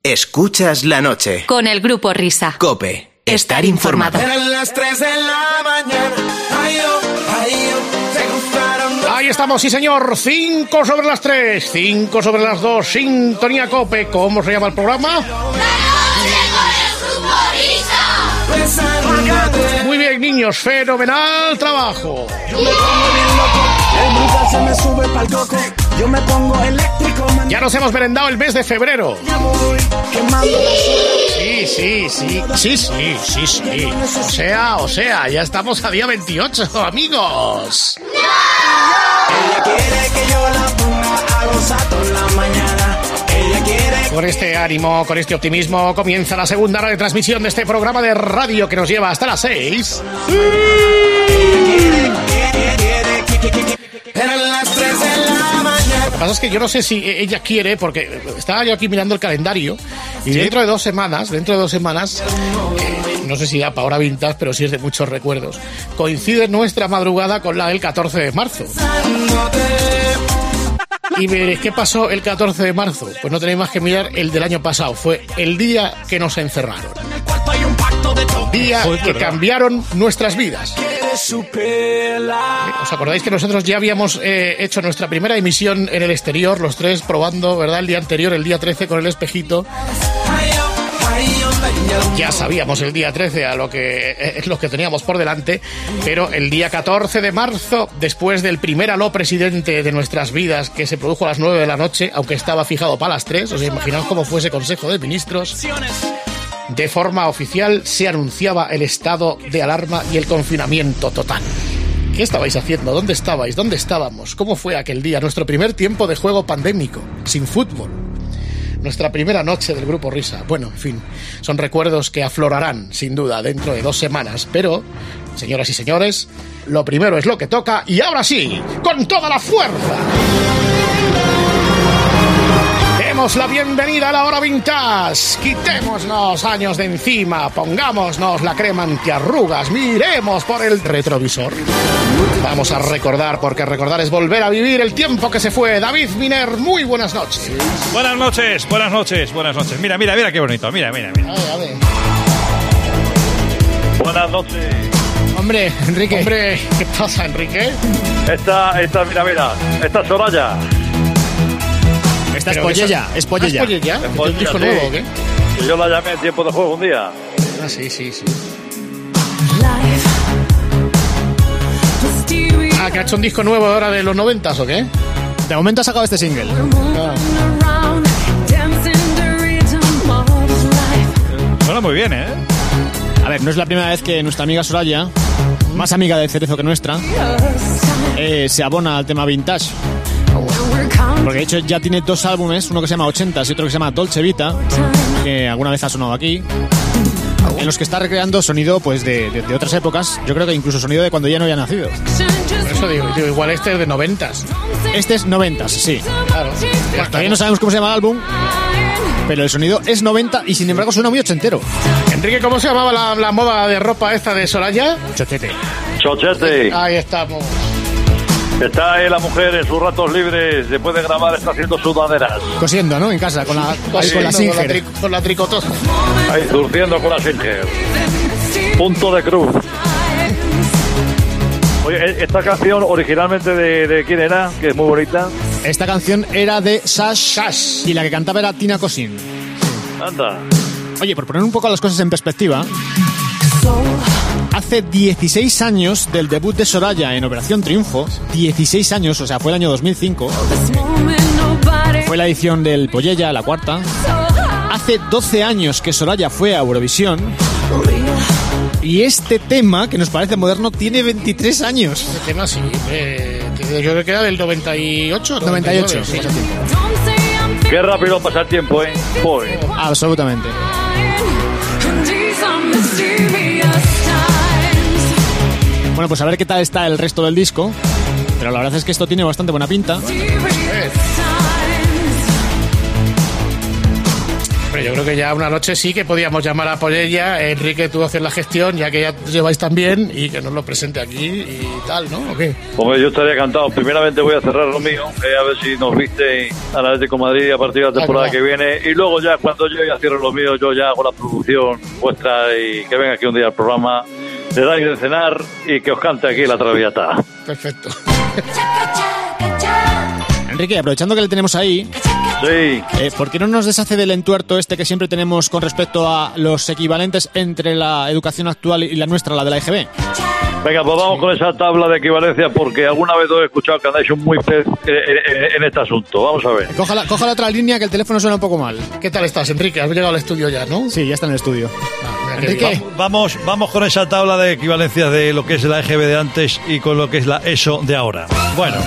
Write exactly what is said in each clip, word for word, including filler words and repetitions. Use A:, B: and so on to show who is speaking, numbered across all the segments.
A: Escuchas la noche.
B: Con el Grupo Risa.
A: COPE. Estar informado.
C: Eran las tres de la mañana. Ay, oh, ay, oh, se gustaron.
D: Ahí estamos, sí señor. Cinco sobre las tres, cinco sobre las dos. Sintonía COPE. ¿Cómo se llama el programa? Muy bien, niños, fenomenal trabajo.
C: Yo me pongo bien loco, el brutal se me sube pa'l coco. Yo me pongo eléctrico, man.
D: Ya nos hemos merendado el mes de febrero.
C: Ya voy quemando.
D: Sí, sí, sí, sí, sí, sí, sí. O sea, o sea, ya estamos a día veintiocho, amigos.
C: Ella quiere que yo la ponga a gozar toda la mañana. Ella quiere.
D: Con este ánimo, con este optimismo, comienza la segunda hora de transmisión de este programa de radio que nos lleva hasta las seis.
C: Eran las tres de la mañana.
D: Lo que pasa es que yo no sé si ella quiere, porque estaba yo aquí mirando el calendario y ¿sí? dentro de dos semanas, dentro de dos semanas, eh, no sé si da para hora vintage, pero sí es de muchos recuerdos, coincide nuestra madrugada con la del catorce de marzo. Y veréis, ¿qué pasó el catorce de marzo? Pues no tenéis más que mirar el del año pasado. Fue el día que nos encerraron. Día que cambiaron nuestras vidas. ¿Os acordáis que nosotros ya habíamos eh, hecho nuestra primera emisión en el exterior, los tres probando, ¿verdad? El día anterior, el día trece, con el espejito. Ya sabíamos el día trece a lo que es lo que teníamos por delante, pero el día catorce de marzo, después del primer aló presidente de nuestras vidas, que se produjo a las nueve de la noche, aunque estaba fijado para las tres, os imaginaos cómo fue ese Consejo de Ministros, de forma oficial se anunciaba el estado de alarma y el confinamiento total. ¿Qué estabais haciendo? ¿Dónde estabais? ¿Dónde estábamos? ¿Cómo fue aquel día? Nuestro primer tiempo de juego pandémico, sin fútbol. Nuestra primera noche del Grupo Risa. Bueno, en fin, son recuerdos que aflorarán, sin duda, dentro de dos semanas. Pero, señoras y señores, lo primero es lo que toca. Y ahora sí, con toda la fuerza, demos la bienvenida a la hora vintage. Quitémonos años de encima, pongámonos la crema antiarrugas, miremos por el retrovisor. Vamos a recordar, porque recordar es volver a vivir el tiempo que se fue. David Miner, muy buenas noches.
E: Buenas noches, buenas noches, buenas noches. Mira, mira, mira qué bonito, mira, mira, mira.
D: A ver, a ver.
E: Buenas noches.
D: Hombre, Enrique. Hombre, ¿qué pasa, Enrique?
E: Esta, esta, mira, mira, esta es Soraya.
F: Esta es Pollella, es Pollella.
D: ¿Es Pollella? ¿Es un disco
E: sí.
D: nuevo o qué?
E: Y yo la llamé en tiempo de juego un día.
D: Ah, sí, sí, sí. Ah, que ha hecho un disco nuevo ahora de los noventas, ¿o qué?
F: De momento ha sacado este single.
D: Ah.
E: Suena muy bien, ¿eh?
F: A ver, no es la primera vez que nuestra amiga Soraya, más amiga de Cerezo que nuestra, eh, se abona al tema vintage. Porque de hecho ya tiene dos álbumes, uno que se llama ochentas y otro que se llama Dolce Vita, que alguna vez ha sonado aquí, en los que está recreando sonido pues de, de, de otras épocas. Yo creo que incluso sonido de cuando ya no había nacido.
D: Por eso digo, digo, igual este es de noventas.
F: Este es noventas, sí.
D: Claro.
F: Bueno, todavía no sabemos cómo se llama el álbum, pero el sonido es noventa y sin embargo suena muy ochentero.
D: Enrique, ¿cómo se llamaba la, la moda de ropa esta de Soraya?
F: Chochete.
E: Chochete.
D: Ahí estamos.
E: Está ahí la mujer en sus ratos libres, después de grabar está haciendo sudaderas.
F: Cosiendo, ¿no? En casa, con la, ahí, con la Singer.
D: Con la, tri- con la tricotosa.
E: Ahí, surciendo con la Singer. Punto de cruz. Oye, esta canción originalmente de, de quién era, que es muy bonita.
F: Esta canción era de Sash,
D: Sash.
F: y la que cantaba era Tina Kosin.
E: Anda.
F: Oye, por poner un poco las cosas en perspectiva, hace dieciséis años del debut de Soraya en Operación Triunfo, dieciséis años, o sea, fue el año dos mil cinco, fue la edición del Pollella, la cuarta. Hace doce años que Soraya fue a Eurovisión, y este tema, que nos parece moderno, tiene veintitrés años.
D: Este tema sí, eh, yo creo que era del noventa y ocho.
F: noventa y ocho,
D: sí.
E: Qué rápido pasa el tiempo, ¿eh? Voy.
F: Absolutamente. Bueno, pues a ver qué tal está el resto del disco. Pero la verdad es que esto tiene bastante buena pinta.
D: Hombre, yo creo que ya una noche sí que podíamos llamar a Pollella. Enrique, tú haces la gestión, ya que ya lleváis tan bien, y que nos lo presente aquí y tal, ¿no? ¿O qué?
E: Hombre, yo estaría encantado. Primeramente voy a cerrar lo mío, eh, a ver si nos viste al Atlético de Madrid a partir de la temporada ah, que viene. Y luego ya, cuando yo ya cierro lo mío, yo ya hago la producción vuestra y que venga aquí un día al programa, le dais de cenar y que os cante aquí la Traviata.
D: Perfecto.
F: Enrique, aprovechando que le tenemos ahí,
E: sí.
F: eh, ¿por qué no nos deshace del entuerto este que siempre tenemos con respecto a los equivalentes entre la educación actual y la nuestra, la de la E G B?
E: Venga, pues vamos con esa tabla de equivalencia, porque alguna vez os he escuchado que andáis un muy pez en, en, en este asunto. Vamos a ver.
F: Coja la, coja la otra línea, que el teléfono suena un poco mal.
D: ¿Qué tal estás, Enrique? Has llegado al estudio ya, ¿no?
F: Sí, ya está en el estudio.
D: Ah,
F: Enrique,
B: vamos, vamos con esa tabla de equivalencias de lo que es la E G B de antes y con lo que es la ESO de ahora. Bueno,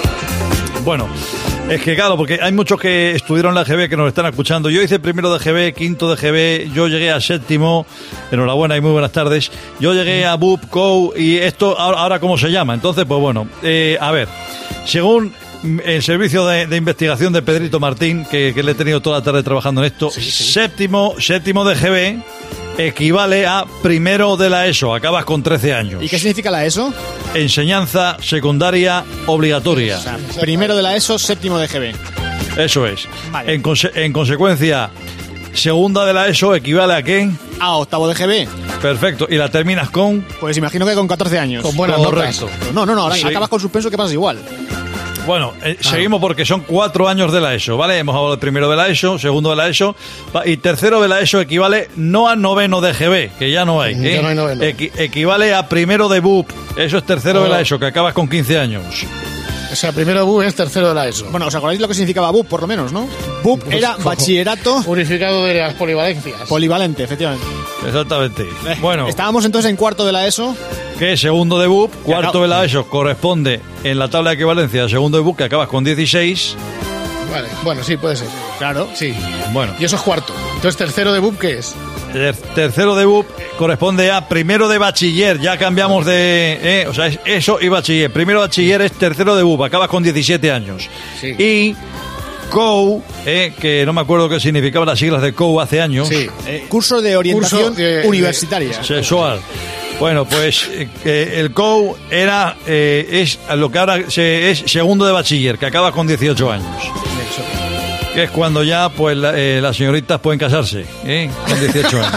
B: bueno. Es que claro, porque hay muchos que estudiaron la E G B que nos están escuchando. Yo hice primero de G B, quinto de G B, yo llegué a séptimo, enhorabuena y muy buenas tardes. Yo llegué a B U P, C O U y esto ahora, ahora cómo se llama. Entonces, pues bueno, eh, a ver, según el servicio de, de investigación de Pedrito Martín, que, que le he tenido toda la tarde trabajando en esto, sí, sí. séptimo, séptimo de G B equivale a primero de la ESO, acabas con trece años.
F: ¿Y qué significa la ESO?
B: Enseñanza secundaria obligatoria.
F: O sea, primero de la ESO, séptimo de G B.
B: Eso es.
F: Vale.
B: En, conse- en consecuencia, segunda de la ESO equivale a ¿qué?
F: A octavo de G B.
B: Perfecto. ¿Y la terminas con?
F: Pues imagino que con catorce años.
D: Con buenas
B: Correcto.
D: notas.
F: No, no, no, ahora
B: Sí.
F: acabas con suspenso, que pasa igual.
B: Bueno, eh, ah. seguimos porque son cuatro años de la ESO, ¿vale? Hemos hablado de primero de la ESO, segundo de la ESO, y tercero de la ESO equivale no a noveno de G B, que ya no hay. ¿eh?
D: Ya no hay noveno.
B: Equi- equivale a primero de B U P, eso es tercero oh. de la ESO, que acabas con quince años.
D: O sea, primero B U es tercero de la ESO.
F: Bueno, ¿os acordáis lo que significaba B U P, por lo menos, no? B U P
D: Pues,
F: era bachillerato
D: unificado de las polivalencias.
F: Polivalente, efectivamente.
B: Exactamente.
F: Eh,
B: Bueno,
F: estábamos entonces en cuarto de la ESO.
B: que segundo de B U P, cuarto
F: acabo.
B: de la ESO corresponde en la tabla de equivalencia a segundo de B U P, que acabas con dieciséis.
D: Vale, bueno, sí, puede ser.
F: Claro.
D: Sí.
B: Bueno,
D: Y eso es cuarto. Entonces, tercero de B U P, ¿qué es?
B: ter- tercero de B U P corresponde a primero de bachiller, ya cambiamos de... Eh, o sea, es eso y bachiller. Primero bachiller es tercero de B U P, acabas con diecisiete años.
D: Sí.
B: Y C O U, eh, que no me acuerdo qué significaban las siglas de C O U hace años.
D: Sí.
F: Eh, curso de orientación
D: Curso de-
F: universitaria.
B: Sexual. Bueno, pues eh, eh, el C O U era eh, es lo que ahora se, es segundo de bachiller, que acaba con dieciocho años. Que es cuando ya pues la, eh, las señoritas pueden casarse, ¿eh? Con dieciocho años.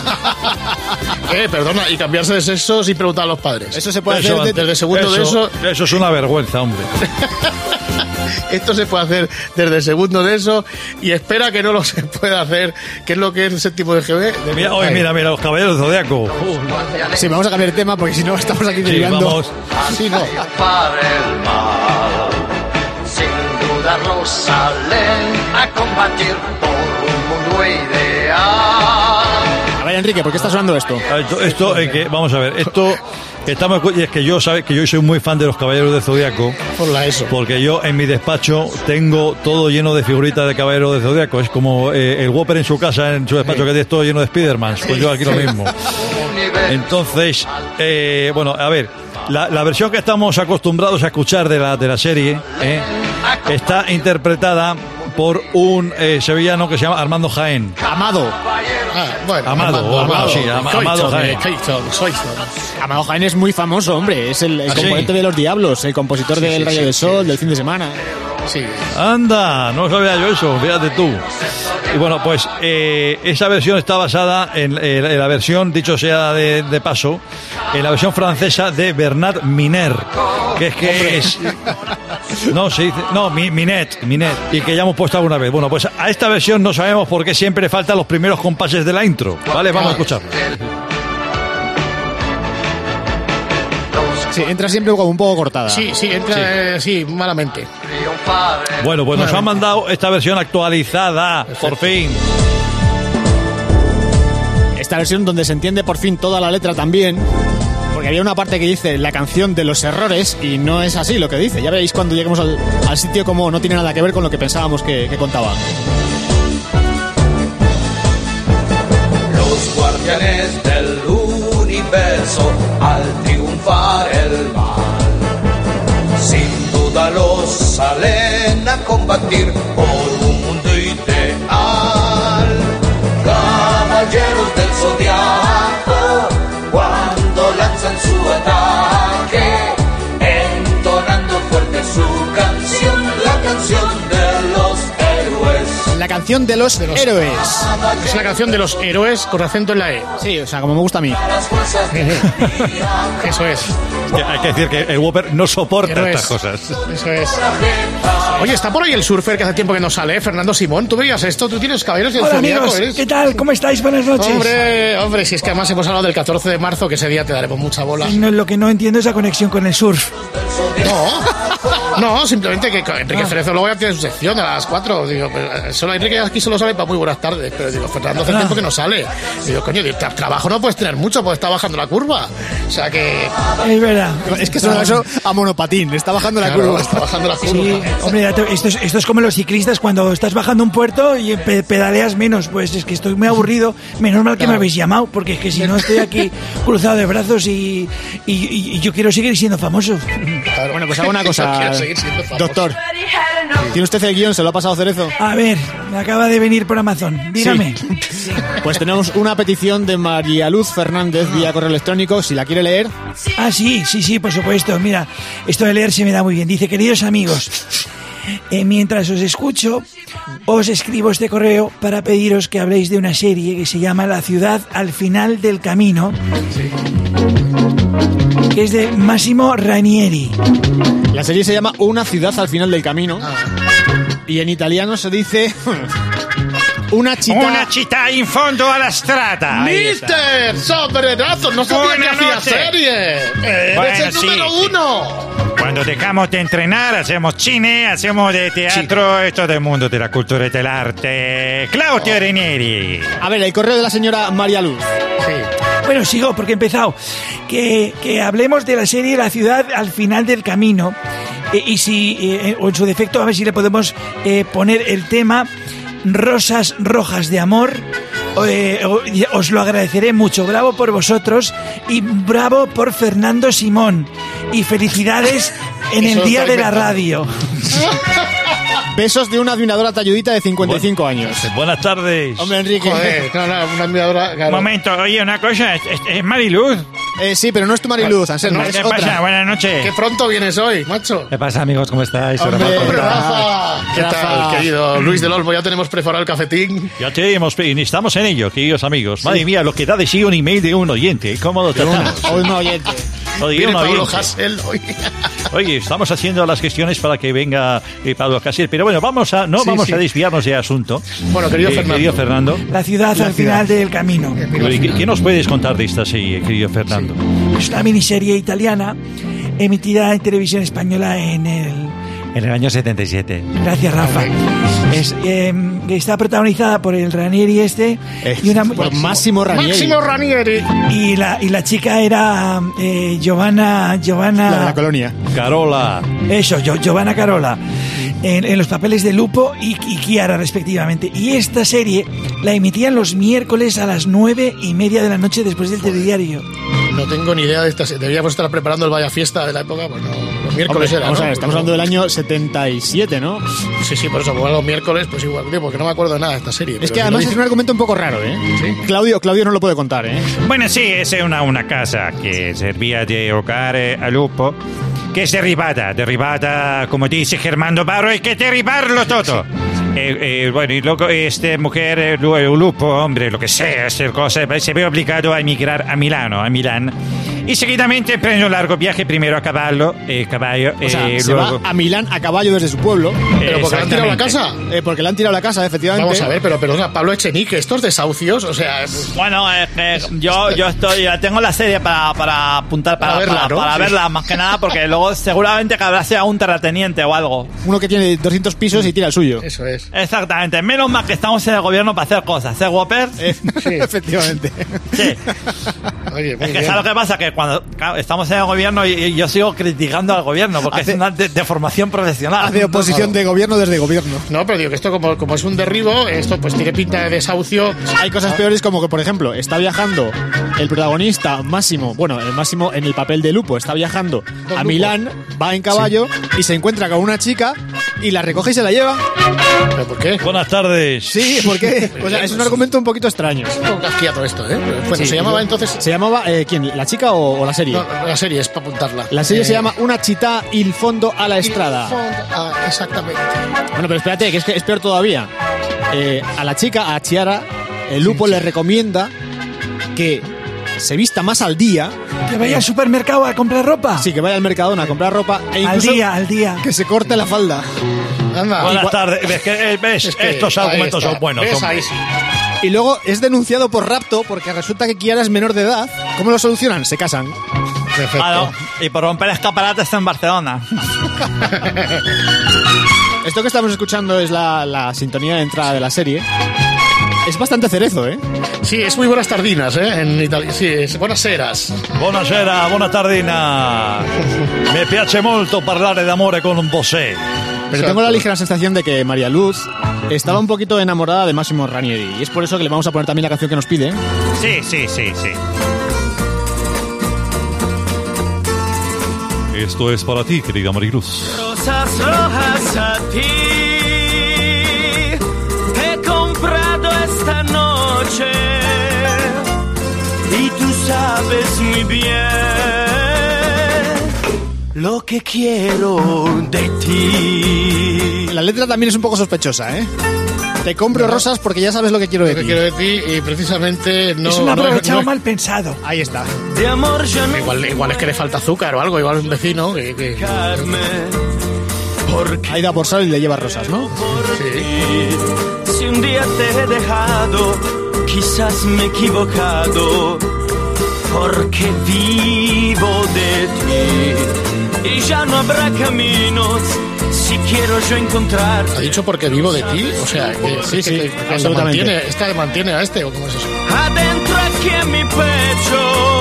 D: Eh, perdona, y cambiarse de sexo sin preguntar a los padres.
F: Eso se puede
B: Eso,
F: hacer de-
D: desde segundo de
B: eso,
D: eso.
B: eso es una vergüenza, hombre.
D: Esto se puede hacer desde segundo de eso, y espera que no lo se pueda hacer, que es lo que es el séptimo de G B. De-
B: Mira, oye,
D: Ay.
B: mira, mira, los caballeros del Zodiaco.
F: Sí, vamos a cambiar de tema porque si no estamos aquí
B: Sí,
F: derivando.
B: vamos.
D: Sí, no.
G: Para el mal, sin dudarlo salen a combatir por un mundo ideal.
F: A ver, Enrique, ¿por qué está sonando esto?
B: A ver, Esto, esto eh, que, vamos a ver, esto estamos y es que yo sabes que yo soy muy fan de los caballeros del Zodiaco.
D: Por la ESO.
B: Porque yo en mi despacho tengo todo lleno de figuritas de caballero de Zodiaco. Es como eh, el Whopper en su casa, en su despacho, que tiene todo lleno de Spidermans. Pues yo aquí lo mismo. Entonces, eh, bueno, a ver, la, la versión que estamos acostumbrados a escuchar de la, de la serie eh, está interpretada por un eh, sevillano que se llama Armando Jaén.
F: Amado.
D: Ah, bueno,
B: Amado, Amado, sí, Am- Amado Jaén.
F: Amado Jaén es muy famoso, hombre. Es el, el
B: ¿Ah, sí?
F: componente de Los Diablos, el compositor del
D: sí,
F: Rayo
D: sí,
F: del Sol,
D: sí,
F: del Fin de Semana.
D: Sí.
B: Anda, no sabía yo eso, fíjate tú. Y bueno, pues eh, esa versión está basada en, eh, en la versión, dicho sea de, de paso, en la versión francesa de Bernard Miner, que es que es... No, se dice... No, Mi- Minet, Minet, y que ya hemos puesto alguna vez. Bueno, pues a esta versión no sabemos por qué siempre faltan los primeros compases de la intro. Vale, vamos a escucharlo.
F: Sí, entra siempre como un poco cortada.
D: Sí, sí, entra, eh, sí, malamente.
B: Bueno, pues nos han mandado esta versión actualizada, por fin.
F: Esta versión donde se entiende por fin toda la letra también. Porque había una parte que dice la canción de los errores y no es así lo que dice. Ya veréis cuando lleguemos al, al sitio como no tiene nada que ver con lo que pensábamos que, que contaba.
G: Los guardianes del universo al triunfar el mal, sin duda los salen a combatir por un mundo ideal.
F: canción de los,
D: De los-
F: héroes.
D: Es la canción de los héroes con acento en la E.
F: Sí, o sea, como me gusta a mí.
D: Eso es.
B: Hay que decir que el Whopper no soporta
D: Héroes.
B: estas cosas.
D: Eso es. Oye, está por ahí el surfer que hace tiempo que no sale, ¿eh? Fernando Simón. ¿Tú veías esto? ¿Tú tienes caballeros del
H: Hola
D: Zodíaco,
H: amigos,
D: eres?
H: ¿qué tal? ¿Cómo estáis? Buenas noches.
D: Hombre, hombre, si es que además hemos hablado del catorce de marzo, que ese día te daremos mucha bola.
H: No, lo que no entiendo es la conexión con el surf.
D: No, no, simplemente que Enrique
H: Ah.
D: Cerezo luego ya tiene su sección a las cuatro. Digo, pues, solo Enrique aquí solo sale para muy buenas tardes. Pero digo, Fernando hace
H: Ah.
D: tiempo que no sale. Digo, coño, de tra- trabajo no puedes tener mucho porque está bajando la curva. O sea que.
H: Es verdad.
F: Es que suena eso a monopatín, está bajando la
D: Claro,
F: curva.
D: está bajando la curva.
H: Sí, hombre, ya te- esto es, esto es como los ciclistas cuando estás bajando un puerto y pe- pedaleas menos. Pues es que estoy muy aburrido. Menos mal que me habéis llamado, porque es que si no estoy aquí cruzado de brazos y, y, y- y yo quiero seguir siendo famoso.
D: Claro.
F: Bueno, pues hago una
D: Yo
F: cosa,
D: quiero seguir siendo famoso.
F: doctor. ¿Tiene usted el guión? ¿Se lo ha pasado Cerezo?
H: A ver, me acaba de venir por Amazon. Dígame.
F: Pues tenemos una petición de María Luz Fernández vía correo electrónico, si la quiere leer.
H: Ah, sí, sí, sí, por supuesto. Mira, esto de leer se me da muy bien. Dice, queridos amigos, eh, mientras os escucho, os escribo este correo para pediros que habléis de una serie que se llama La ciudad al final del camino, que es de Massimo Ranieri.
F: La serie se llama Una ciudad al final del camino. Y en italiano se dice... Una città...
I: Una città in fondo alla strada. Ahí está.
D: ¡Mister! ¡Sobrenazo! ¡No sabía que
I: Buenas
D: hacía
I: noches.
D: serie! ¡Eres
I: Bueno,
D: el
I: sí,
D: número
I: sí.
D: uno!
I: Cuando dejamos de entrenar, hacemos cine, hacemos de teatro y todo el mundo de la cultura y del arte. Claudio Ranieri.
F: A ver, el correo de la señora María Luz.
H: Bueno, sigo porque he empezado. Que, que hablemos de la serie La ciudad al final del camino. Eh, y si, eh, o en su defecto, a ver si le podemos eh, poner el tema Rosas Rojas de Amor. Eh, o- os lo agradeceré mucho. Bravo por vosotros y bravo por Fernando Simón. Y felicidades en
D: Eso
H: el día
D: está
H: de la
D: inventado.
H: radio.
F: Besos de una admiradora talludita de cincuenta y cinco años.
B: Buenas tardes.
F: Hombre, Enrique.
D: Joder, no, no, una admiradora.
I: Un
D: claro.
I: momento, oye, una cosa, es, es- es Mariluz.
F: Eh, sí, pero no es tu Mariluz, Anselmo,
D: No,
F: es
I: ¿Qué
F: otra.
I: pasa? Buenas noches.
D: ¡Qué pronto vienes hoy, macho!
J: ¿Qué pasa, amigos? ¿Cómo estáis?
F: Hombre,
J: Hola,
D: ¡Hombre,
J: Rafa.
D: Rafa! ¿Qué
F: Rafa.
D: tal, querido Luis del Olmo? Ya tenemos preparado el cafetín.
B: Ya tenemos, y estamos en ello, queridos amigos. Madre mía, lo que da de sí un email de un oyente. ¿Cómo lo tratamos?
F: Hoy no oyente.
B: Lo de
D: Viene
B: un
D: Pablo
B: oyente.
D: Hasél hoy.
B: Oye, estamos haciendo las gestiones para que venga eh, Pablo Hasél, pero bueno, vamos a, no
D: Sí,
B: vamos
D: sí.
B: a desviarnos de asunto.
D: Bueno, querido
B: Eh,
D: Fernando.
B: Querido Fernando.
H: La ciudad al final del camino.
B: Oye, ¿qué, qué nos puedes contar de esta serie, querido Fernando?
H: Es una miniserie italiana emitida en televisión española en el...
J: En el año setenta y siete.
H: Gracias, Rafa. Es, eh, está protagonizada por el Ranieri este y una
F: Por Máximo Ranieri.
D: Máximo Ranieri.
H: y la y la chica era eh, Giovanna Giovanna
F: La de la colonia.
B: Carola.
H: eso Gio- Giovanna Carola en, en los papeles de Lupo y, y Chiara respectivamente. Y esta serie la emitían los miércoles a las nueve y media de la noche después del telediario.
D: No tengo ni idea de esta. Deberíamos estar preparando el Vaya Fiesta de la época. Pues no, los miércoles
F: Hombre,
D: era.
F: vamos
D: ¿no?
F: a ver, estamos hablando del año setenta y siete, ¿no?
D: Sí, sí, por eso, pues los miércoles, pues igual, tío, porque no me acuerdo de nada de esta serie.
F: Es
D: pero
F: que
D: si
F: además
D: lo
F: es un argumento un poco raro, ¿eh? Claudio, Claudio no lo puede contar, ¿eh?
I: Bueno, sí, es una, una casa que servía de hogar eh, a Lupo, que es derribada, derribada, como dice Germando Barro, hay que derribarlo todo. Eh, eh, bueno, y luego esta mujer, eh, Lu- eh, Lupo, hombre, lo que sea, hacer cosas, se ve obligado a emigrar a Milano, a Milán. Y seguidamente emprende un largo viaje, primero a caballo, eh, caballo,
F: O sea,
I: eh,
F: se
I: luego...
F: va a Milán a caballo desde su pueblo.
D: Pero porque le han tirado la
I: Exactamente.
D: casa.
F: Eh, porque le han tirado la casa, efectivamente.
D: Vamos a ver, pero, pero o sea, Pablo Echenique, estos desahucios, o sea,
K: Bueno, es que yo, yo estoy, ya tengo la serie para, para apuntar, para,
D: Para verla,
K: para,
D: ¿no?
K: para
D: Sí.
K: verla, más que nada, porque luego seguramente que habrá sea un terrateniente o algo.
F: Uno que tiene doscientos pisos y tira el suyo.
D: eso es.
K: Exactamente, menos mal que estamos en el gobierno para hacer cosas, ¿eh, Whopper?
F: Eh, efectivamente.
K: Sí.
D: Oye, muy
K: Es que
D: bien.
K: ¿sabes lo que pasa? Que cuando claro, estamos en el gobierno y, y yo sigo criticando al gobierno, porque
F: Hace-
K: es una de, de formación profesional.
F: Hace oposición de gobierno desde gobierno.
D: No, pero digo que esto como, como es un derribo, esto pues tiene pinta de desahucio.
F: Hay cosas peores como que, por ejemplo, está viajando el protagonista Máximo, bueno, el Máximo en el papel de Lupo, está viajando a
D: Lupo.
F: Milán, va en caballo y se encuentra con una chica y la recoge y se la lleva.
D: ¿Pero por qué?
B: Buenas tardes.
F: Sí, ¿por qué? O sea, es un argumento un poquito extraño.
D: Un poco casquiato esto, ¿eh? Bueno,
F: Sí,
D: se llamaba entonces...
F: ¿Se llamaba eh, quién? ¿La chica o, o la serie?
D: No, la serie es para apuntarla.
F: La serie
D: Eh,
F: se llama Una città il fondo a la estrada.
D: Ah, exactamente.
F: Bueno, pero espérate, que es, que es peor todavía. eh, a la chica, a Chiara, el Lupo le recomienda que se vista más al día.
H: Que vaya al supermercado a comprar ropa.
F: Sí, que vaya al Mercadona a comprar ropa. E
H: al día, al día.
F: Que se corte la falda.
D: Anda.
B: Buenas tardes. ¿Ves que, eh, ves?
D: Es que
B: Estos argumentos son buenos.
D: ¿Ves?
B: Son...
D: Ahí sí.
F: Y luego es denunciado por rapto porque resulta que Chiara es menor de edad. ¿Cómo lo solucionan? Se casan.
D: Perfecto.
K: Claro, y por romper escaparates en Barcelona.
F: Esto que estamos escuchando es la, la sintonía de entrada de la serie. Es bastante cerezo, ¿eh?
D: Sí, es muy buenas tardinas, ¿eh? En Italia. Sí, es buenas eras.
B: Buonasera, buona tardina. Me piace molto parlare d'amore con un vosé.
F: Pero
D: Exacto.
F: tengo la ligera sensación de que María Luz estaba un poquito enamorada de Massimo Ranieri. Y es por eso que le vamos a poner también la canción que nos pide.
I: Sí, sí, sí, sí.
B: Esto es para ti, querida Mariluz.
C: Rosas rojas a ti he comprado esta noche y tú sabes muy bien lo que quiero de ti.
F: La letra también es un poco sospechosa, ¿eh? Te compro rosas porque ya sabes lo que quiero de
D: Lo que
F: ti.
D: quiero de ti y precisamente no...
H: es un
D: no-
H: aprovechado
D: no-
H: mal pensado.
F: Ahí está.
C: De amor ya no
D: Igual, igual es que le falta azúcar o algo, igual un vecino que... que-
C: fijarme, porque
F: Ahí da por sal y le lleva rosas, ¿no?
D: sí.
C: si un día te he dejado, quizás me he equivocado, porque vivo de ti y ya no habrá caminos si quiero yo encontrar.
D: ¿Ha dicho porque vivo de ti? O sea, que
F: Sí, sí,
D: que- que le
F: absolutamente.
D: mantiene, esta le mantiene a este, ¿o cómo es eso?
C: Adentro aquí en mi pecho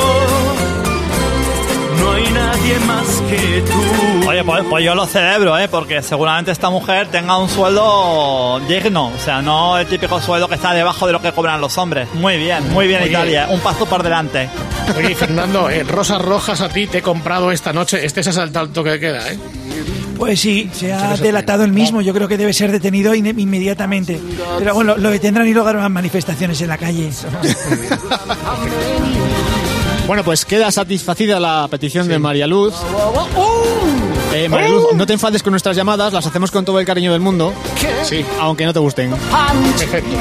C: no hay nadie más que tú.
K: Oye, pues, pues yo lo celebro, ¿eh? Porque seguramente esta mujer tenga un sueldo digno. O sea, no el típico sueldo que está debajo de lo que cobran los hombres. Muy bien, muy bien,
D: Oye.
K: Italia. Un paso por delante.
D: Oye, Fernando, eh, rosas rojas a ti te he comprado esta noche. Este es el tanto que queda, ¿eh?
H: Pues sí, se ha delatado el mismo. Yo creo que debe ser detenido in- inmediatamente. Pero bueno, lo detendrán y luego harán manifestaciones en la calle.
F: Bueno, pues queda satisfacida la petición de María Luz. Eh, María Luz, no te enfades con nuestras llamadas, las hacemos con todo el cariño del mundo,
D: Sí,
F: aunque no te gusten.
D: perfecto.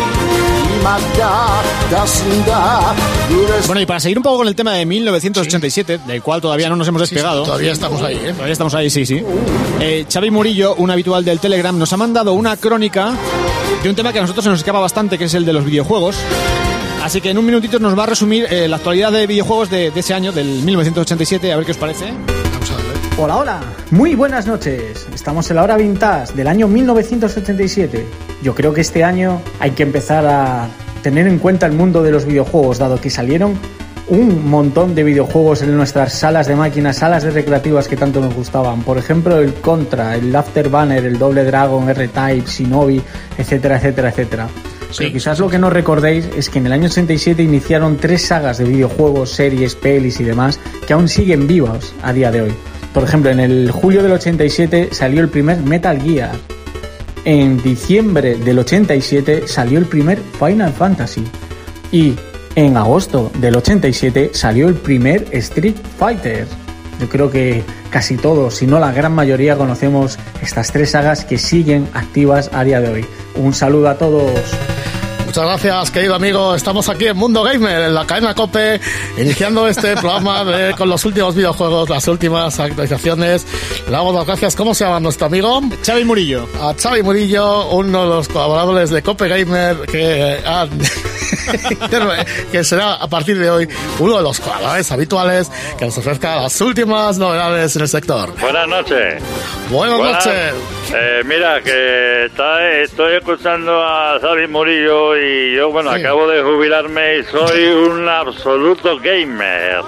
F: Bueno, y para seguir un poco con el tema de mil novecientos ochenta y siete, del cual todavía no nos hemos
D: Sí, sí,
F: despegado.
D: todavía estamos ahí, ¿eh?
F: Todavía estamos ahí, sí, sí. Eh, Xavi Murillo, un habitual del Telegram, nos ha mandado una crónica de un tema que a nosotros se nos escapa bastante, que es el de los videojuegos. Así que en un minutito nos va a resumir eh, la actualidad de videojuegos de, de ese año, del mil novecientos ochenta y siete, a ver qué os parece.
D: Vamos a ver.
L: Hola, hola, muy buenas noches. Estamos en la hora vintage del año mil novecientos ochenta y siete. Yo creo que este año hay que empezar a tener en cuenta el mundo de los videojuegos, dado que salieron un montón de videojuegos en nuestras salas de máquinas, salas de recreativas que tanto nos gustaban. Por ejemplo, el Contra, el Afterburner, el Double Dragon, R-Type, Shinobi, etcétera, etcétera, etcétera. Pero quizás lo que no recordéis es que en el año ochenta y siete iniciaron tres sagas de videojuegos, series, pelis y demás que aún siguen vivas a día de hoy. Por ejemplo, en el julio del ochenta y siete salió el primer Metal Gear. En diciembre del ochenta y siete salió el primer Final Fantasy. Y en agosto del ochenta y siete salió el primer Street Fighter. Yo creo que casi todos, si no la gran mayoría, conocemos estas tres sagas que siguen activas a día de hoy. Un saludo a todos.
D: Muchas gracias, querido amigo. Estamos aquí en Mundo Gamer, en la cadena COPE, iniciando este programa de- con los últimos videojuegos, las últimas actualizaciones. Le damos las gracias. ¿Cómo se llama nuestro amigo?
F: Xavi Murillo.
D: A Xavi Murillo, uno de los colaboradores de COPE Gamer, que, ha- que será a partir de hoy uno de los colaboradores habituales que nos ofrezca las últimas novedades en el sector.
E: Buenas noches.
D: Buenas noches.
E: Eh, mira, que está, estoy escuchando a Xavi Murillo y yo, bueno,
D: Sí.
E: acabo de jubilarme y soy un absoluto gamer.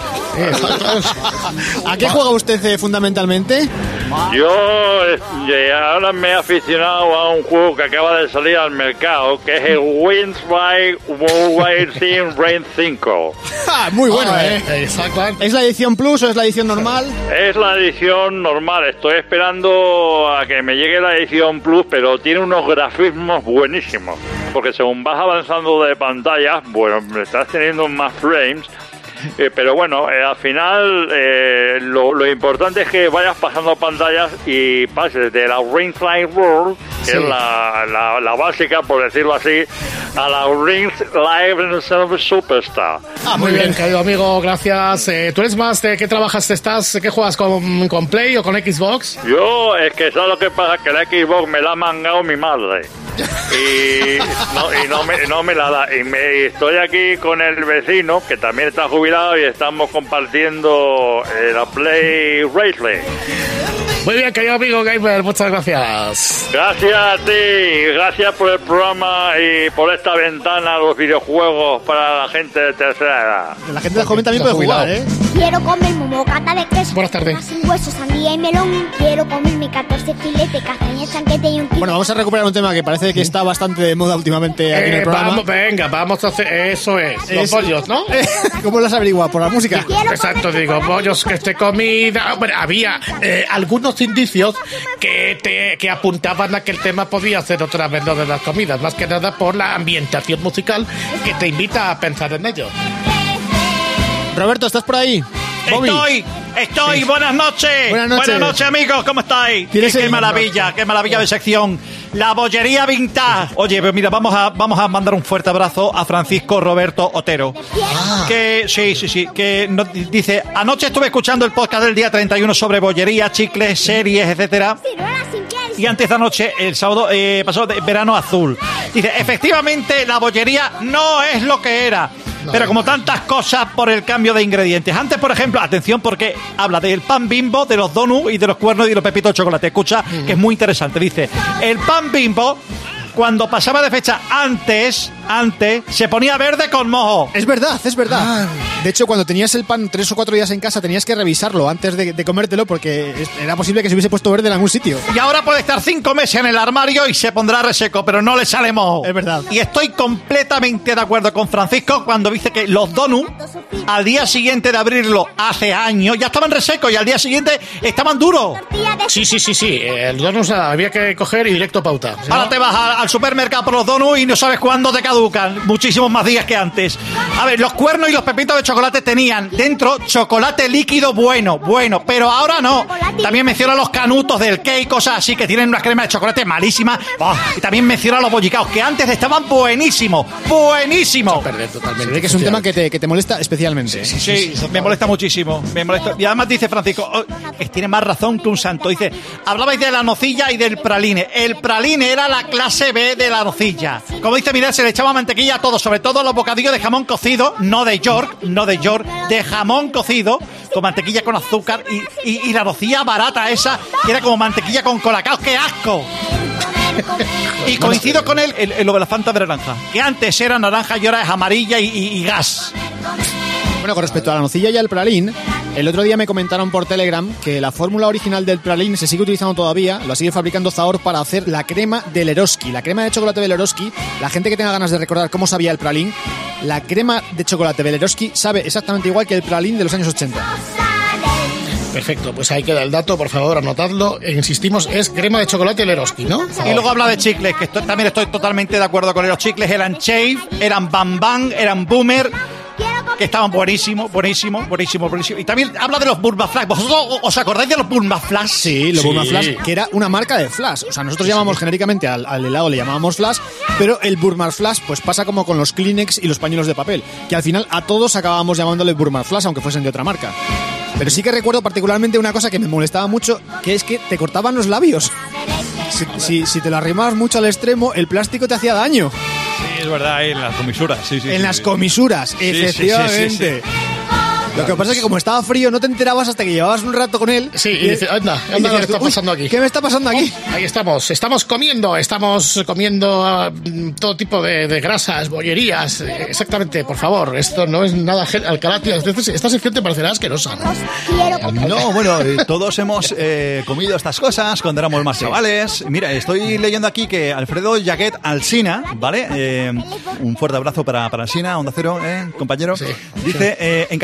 F: ¿A qué juega usted eh, fundamentalmente?
E: Yo eh, ahora me he aficionado a un juego que acaba de salir al mercado, que es el Windsride Worldwide Sim Rain cinco.
F: Ah, muy bueno,
D: Ah,
F: ¿eh?
D: Exactamente.
F: ¿Es la edición Plus o es la edición normal?
E: Es la edición normal, estoy esperando a que me llegue la edición Plus, pero tiene unos grafismos buenísimos, porque según vas avanzando de pantalla, bueno, estás teniendo más frames Eh, pero bueno, eh, al final eh, lo, lo importante es que vayas pasando pantallas y pases de la Rings Live World, que sí. es la, la, la básica, por decirlo así, a la Rings Live Superstar.
D: Ah, muy bien, querido amigo, gracias. Eh, ¿Tú eres más de qué trabajas? ¿Estás, qué juegas con, con Play o con Xbox?
E: Yo, es que ¿sabes lo que pasa? Que la Xbox me la ha mangado mi madre. Y, no, y no, me, no me la da. Y me, estoy aquí con el vecino, que también está jubilado, y estamos compartiendo eh, la Play Racing.
D: Muy bien, querido amigo gamer, muchas gracias.
E: Gracias a ti, gracias por el programa y por esta ventana a los videojuegos para la gente de tercera edad.
F: La gente de joven también puede jugar, ¿eh?
M: Quiero comerme un bocata de queso.
D: Buenas tardes.
M: Sin hueso, sandía y melón. Quiero comerme catorce filetes, castañas, chanquete y un kilo.
F: Bueno, vamos a recuperar un tema que parece que está bastante de moda últimamente aquí eh, en el programa.
D: Vamos, venga, vamos a hacer... Eso es, es los pollos, ¿no?
F: ¿Cómo las averigua? ¿Por la música?
D: Exacto, digo, pollos, que esté comida... Bueno, había eh, algunos indicios que, te, que apuntaban a que el tema podía ser otra vez lo de las comidas, más que nada por la ambientación musical que te invita a pensar en ello.
F: Roberto, ¿estás por ahí?
B: Bobby. Estoy, estoy, sí. buenas noches.
F: Buenas noches.
B: Buenas noches, amigos, ¿cómo estáis? Qué, qué maravilla, qué maravilla de sección. La bollería vintage. Oye, pero mira, vamos a, vamos a mandar un fuerte abrazo a Francisco Roberto Otero. Ah. Que, sí, sí, sí, que nos dice, anoche estuve escuchando el podcast del día treinta y uno sobre bollería, chicles, series, etcétera. Y antes de anoche, el sábado eh, pasó de verano azul. Dice, efectivamente, la bollería no es lo que era. No, pero como tantas cosas por el cambio de ingredientes. Antes, por ejemplo, atención porque habla del pan Bimbo, de los donuts y de los cuernos y de los pepitos de chocolate. Escucha, mm. que es muy interesante. Dice, el pan Bimbo, cuando pasaba de fecha antes, antes, se ponía verde con mojo.
F: Es verdad, es verdad. Ah. De hecho, cuando tenías el pan tres o cuatro días en casa, tenías que revisarlo antes de, de comértelo porque era posible que se hubiese puesto verde en algún sitio.
B: Y ahora puede estar cinco meses en el armario y se pondrá reseco, pero no le sale mojo.
F: Es verdad.
B: Y estoy completamente de acuerdo con Francisco cuando dice que los donuts, al día siguiente de abrirlo hace años, ya estaban resecos y al día siguiente estaban duros.
D: Sí, sí, sí, sí. El donuts había que coger y directo pauta.
B: ¿Sí? Ahora te vas a, al supermercado por los donuts y no sabes cuándo te caducan. Muchísimos más días que antes. A ver, los cuernos y los pepitos de chocolate tenían dentro chocolate líquido bueno, bueno, pero ahora no. También menciona los canutos del cake, cosas así que tienen unas cremas de chocolate malísimas. Oh, y también menciona los bollicaos, que antes estaban buenísimos, buenísimos.
F: Se ve que es un tema que te, que te molesta especialmente.
B: Sí, sí, sí, sí, me molesta muchísimo. Me molesta. Y además dice Francisco, oh, que tiene más razón que un santo. Dice, hablabais de la nocilla y del praline. El praline era la clase B de la nocilla. Como dice, mira, se le echaba mantequilla a todo, sobre todo los bocadillos de jamón cocido, no de York, no de York, de jamón cocido, con mantequilla con azúcar y, y, y la nocilla barata esa, que era como mantequilla con colacao. ¡Qué asco! Y coincido con él en, en lo de la Fanta de naranja, que antes era naranja y ahora es amarilla y, y, y gas.
F: Bueno, con respecto a la nocilla y al pralín, el otro día me comentaron por Telegram que la fórmula original del pralín se sigue utilizando todavía, lo sigue fabricando Zahor para hacer la crema del Eroski. La crema de chocolate del Eroski, la gente que tenga ganas de recordar cómo sabía el pralín, la crema de chocolate del Eroski sabe exactamente igual que el pralín de los años ochenta.
D: Perfecto, pues ahí queda el dato, por favor, anotadlo. E insistimos, es crema de chocolate Leroski, ¿no?
B: Y luego habla de chicles, que estoy, también estoy totalmente de acuerdo con él. Los chicles eran Shave, eran Bam Bam, eran Boomer, que estaban buenísimos, buenísimos, buenísimos, buenísimos. Y también habla de los Burma Flash. ¿Vosotros os acordáis de los Burma Flash?
F: Sí, los sí. Burma Flash, que era una marca de Flash. O sea, nosotros sí, llamamos sí. genéricamente al, al helado, le llamábamos Flash, pero el Burma Flash pues pasa como con los Kleenex y los pañuelos de papel, que al final a todos acabábamos llamándole Burma Flash, aunque fuesen de otra marca. Pero sí que recuerdo particularmente una cosa que me molestaba mucho, que es que te cortaban los labios. Si, si, si te lo arrimabas mucho al extremo, el plástico te hacía daño.
B: Sí, es verdad, en las comisuras. Sí, sí,
F: en
B: sí,
F: las
B: sí.
F: comisuras,
B: sí,
F: efectivamente.
B: Sí, sí, sí, sí.
F: Lo que pasa es que como estaba frío no te enterabas hasta que llevabas un rato con él.
D: Sí, y, y dices, anda, anda, ¿qué está pasando aquí?
F: ¿Qué me está pasando aquí?
D: Oh, ahí estamos, estamos comiendo, estamos comiendo uh, todo tipo de, de grasas, bollerías. Eh, exactamente, por favor, esto no es nada Alcalá, tío. Esta sección te parecerá asquerosa, ¿no?
B: No, bueno, eh, todos hemos eh, comido estas cosas cuando éramos más chavales. Mira, estoy leyendo aquí que Alfredo Jaquet Alsina, ¿vale? Eh, un fuerte abrazo para, para Alsina, Onda Cero, ¿eh, compañero? Sí. Dice, eh, en Cataluña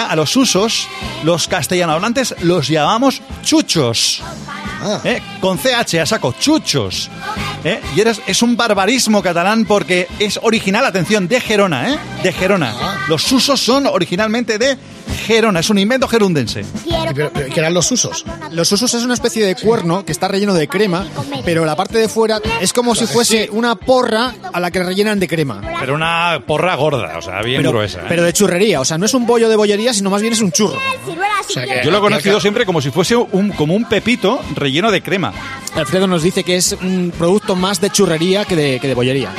B: a los usos, los castellanohablantes los llamamos chuchos.
D: Ah.
B: ¿Eh? Con C H a saco, chuchos. ¿Eh? Y eres, es un barbarismo catalán porque es original, atención, de Gerona, ¿eh? De Gerona.
D: Ah.
B: Los usos son originalmente de Gerona, es un invento gerundense.
D: Pero, pero, ¿qué eran los usos?
F: Los usos es una especie de cuerno que está relleno de crema, pero la parte de fuera es como si fuese una porra a la que rellenan de crema.
B: Pero una porra gorda, o sea, bien
F: Pero,
B: gruesa. ¿eh?
F: pero de churrería, o sea, no es un bollo de bollería, sino más bien es un churro.
D: O sea, que-
B: Yo lo he conocido siempre como si fuese un, como un pepito relleno de crema.
F: Alfredo nos dice que es un producto más de churrería que de, que de bollería.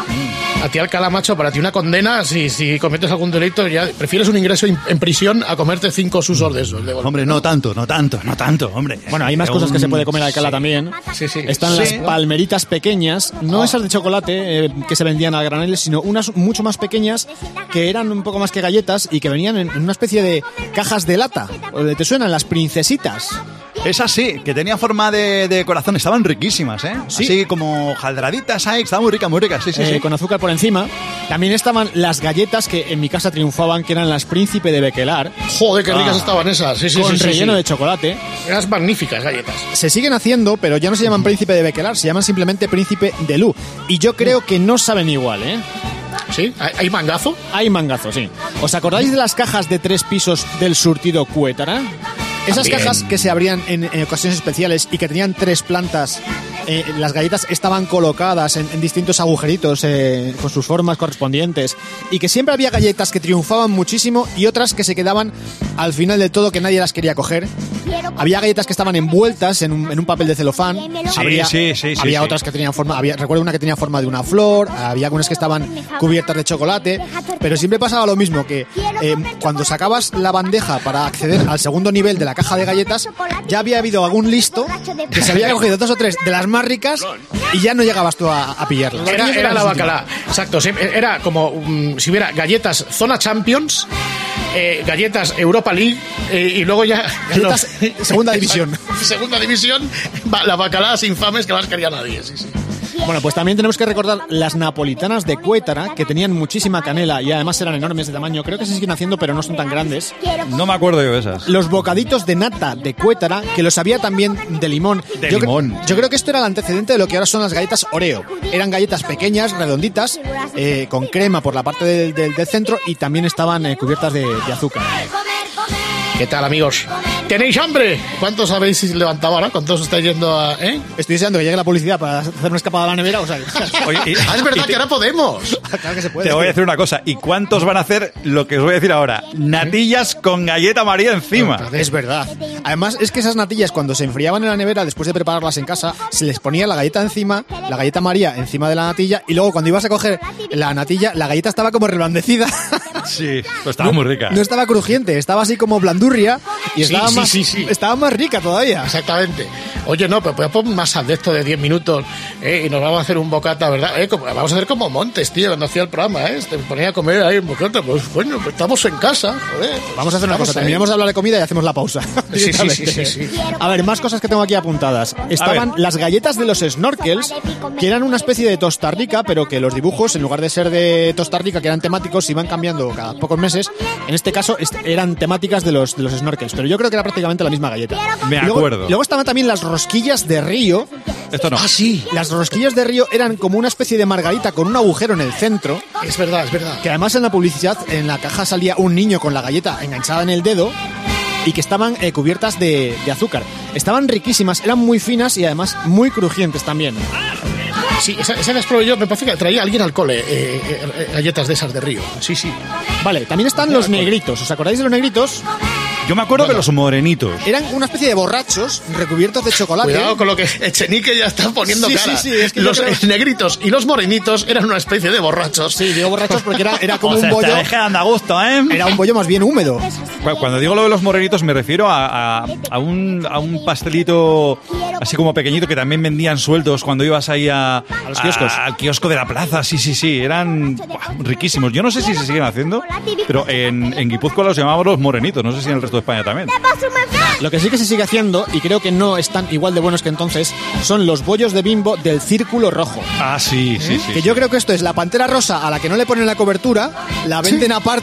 D: A ti, Alcalá, macho, para ti una condena, si, si cometes algún delito, ya prefieres un ingreso in- en prisión a comerte cinco susos de esos. De golpe.
B: Hombre, no tanto, no tanto, no tanto, hombre.
F: Bueno, hay más cosas que se puede comer Alcalá también.
D: Sí, sí.
F: Están
B: Sí.
F: las palmeritas pequeñas, no esas de chocolate eh, que se vendían a granel, sino unas mucho más pequeñas que eran un poco más que galletas y que venían en, en una especie de cajas de lata. ¿O ¿Te suenan las princesitas?
B: Esas sí, que tenían forma de, de corazón, estaban riquísimas, ¿eh?
F: Sí.
B: Así como jaldraditas, ahí, estaban muy ricas, muy ricas, sí, sí,
F: Eh,
B: sí.
F: con azúcar por encima. También estaban las galletas que en mi casa triunfaban, que eran las Príncipe de Bequelar,
D: Joder, qué ricas
B: Ah.
D: estaban esas. Sí, sí,
F: con
D: sí, sí,
F: relleno
D: sí.
F: de chocolate.
D: Eras magníficas galletas.
F: Se siguen haciendo, pero ya no se llaman Príncipe de Bequelar, se llaman simplemente Príncipe de Lu. Y yo creo que no saben igual, ¿eh?
D: ¿Sí? ¿Hay, hay mangazo?
F: Hay mangazo, sí. ¿Os acordáis de las cajas de tres pisos del surtido Cuétara? Esas
D: También.
F: cajas que se abrían en, en ocasiones especiales y que tenían tres plantas, eh, las galletas estaban colocadas en, en distintos agujeritos eh, con sus formas correspondientes y que siempre había galletas que triunfaban muchísimo y otras que se quedaban al final del todo que nadie las quería coger. Había galletas que estaban envueltas en un, en un papel de celofán.
B: Sí,
F: habría,
B: sí, sí, sí,
F: había
B: sí.
F: otras que tenían forma, había, recuerdo una que tenía forma de una flor, había algunas que estaban cubiertas de chocolate, pero siempre pasaba lo mismo, que eh, cuando sacabas la bandeja para acceder al segundo nivel de la caja de galletas, ya había habido algún listo que se había cogido dos o tres de las más ricas y ya no llegabas tú a, a pillarlas.
D: Era,
F: Aquellos
D: era
F: eran
D: la
F: los
D: bacalá. Exacto. sí, Era como um, si hubiera galletas Zona Champions, eh, galletas Europa League eh, y luego ya...
F: Galletas Segunda División.
D: Segunda división, ba- las bacaladas infames que más quería nadie. Sí, sí.
F: Bueno, pues también tenemos que recordar las napolitanas de Cuétara, que tenían muchísima canela y además eran enormes de tamaño. Creo que se siguen haciendo, pero no son tan grandes.
B: No me acuerdo yo de esas.
F: Los bocaditos de nata de Cuétara, que los había también de limón.
B: De
F: yo, cre-
B: limón.
F: yo creo que esto era el antecedente de lo que ahora son las galletas Oreo. Eran galletas pequeñas, redonditas, eh, con crema por la parte del, del- del centro y también estaban eh, cubiertas de, de azúcar.
D: ¿Qué tal, amigos? ¿Tenéis hambre? ¿Cuántos habéis levantado ahora? ¿Cuántos estáis yendo a...? ¿eh?
F: Estoy deseando que llegue la publicidad para hacer una escapada a la nevera. O sea,
B: Oye, y-
D: Ah, es verdad que ahora podemos.
F: claro que se puede.
B: Te voy a decir una cosa. ¿Y cuántos van a hacer lo que os voy a decir ahora? Natillas con galleta María encima.
F: Es verdad. Además, es que esas natillas, cuando se enfriaban en la nevera, después de prepararlas en casa, se les ponía la galleta encima, la galleta María encima de la natilla, y luego cuando ibas a coger la natilla, la galleta estaba como reblandecida.
B: Sí, pues estaba muy rica.
F: No estaba crujiente, estaba así como blandurria y
D: Sí,
F: estaba,
D: sí,
F: más,
D: sí, sí.
F: estaba más rica todavía.
D: Exactamente. Oye, no, pero pon más sal de esto de diez minutos ¿eh? Y nos vamos a hacer un bocata, ¿verdad? ¿Eh? Como- vamos a hacer como Montes, tío, cuando hacía el programa, ¿eh? Te ponía a comer ahí un bocata. Pues bueno, pues estamos en casa, joder.
F: Vamos a hacer una
D: Estamos
F: cosa,
D: ahí.
F: terminamos de hablar de comida y hacemos la pausa.
D: Sí, sí, sí, sí, sí.
F: A ver, más cosas que tengo aquí apuntadas. Estaban
B: ver.
F: las galletas de los snorkels, que eran una especie de Tosta Rica, pero que los dibujos, en lugar de ser de Tosta Rica, que eran temáticos, iban cambiando cada pocos meses. En este caso est- eran temáticas de los, de los snorkels, pero yo creo que era prácticamente la misma galleta.
B: Me
F: Y luego-
B: acuerdo.
F: Luego estaban también las rosquillas de río.
B: Esto no.
D: Ah, sí.
F: Las rosquillas de río eran como una especie de margarita con un agujero en el centro,
D: Es verdad, es verdad.
F: que además en la publicidad, en la caja salía un niño con la galleta enganchada en el dedo y que estaban eh, cubiertas de, de azúcar. Estaban riquísimas, eran muy finas y además muy crujientes también.
D: Sí, esa, esa las probé yo, me parece que traía alguien al cole eh, eh, eh, galletas de esas de río. Sí, sí.
F: Vale, también están los negritos. ¿Os acordáis de los negritos?
B: Yo me acuerdo de los morenitos.
F: Eran una especie de borrachos recubiertos de chocolate.
D: Cuidado con lo que Echenique ya está poniendo
F: Sí,
D: cara.
F: sí, sí, es que yo
D: los
F: creo-
D: eh, negritos y los morenitos eran una especie de borrachos.
F: Sí, digo borrachos porque era, era como
B: O sea,
F: un bollo.
B: te dejan a gusto, ¿eh?
F: Era un bollo más bien húmedo.
B: Cu- Cuando digo lo de los morenitos me refiero a, a- a un, a un pastelito así como pequeñito que también vendían sueltos cuando ibas ahí a,
F: A los kioscos.
B: al kiosco de la plaza. Sí, sí, sí, eran buah, riquísimos. Yo no sé si se siguen haciendo, pero en, en Guipúzcoa los llamábamos los morenitos. No sé si en el resto de España también.
F: Lo que sí que se sigue haciendo, y creo que no están igual de buenos que entonces, son los bollos de Bimbo del Círculo Rojo.
B: Ah, sí, sí, sí.
F: Que yo creo que esto es la pantera rosa a la que no le ponen la cobertura, la venden aparte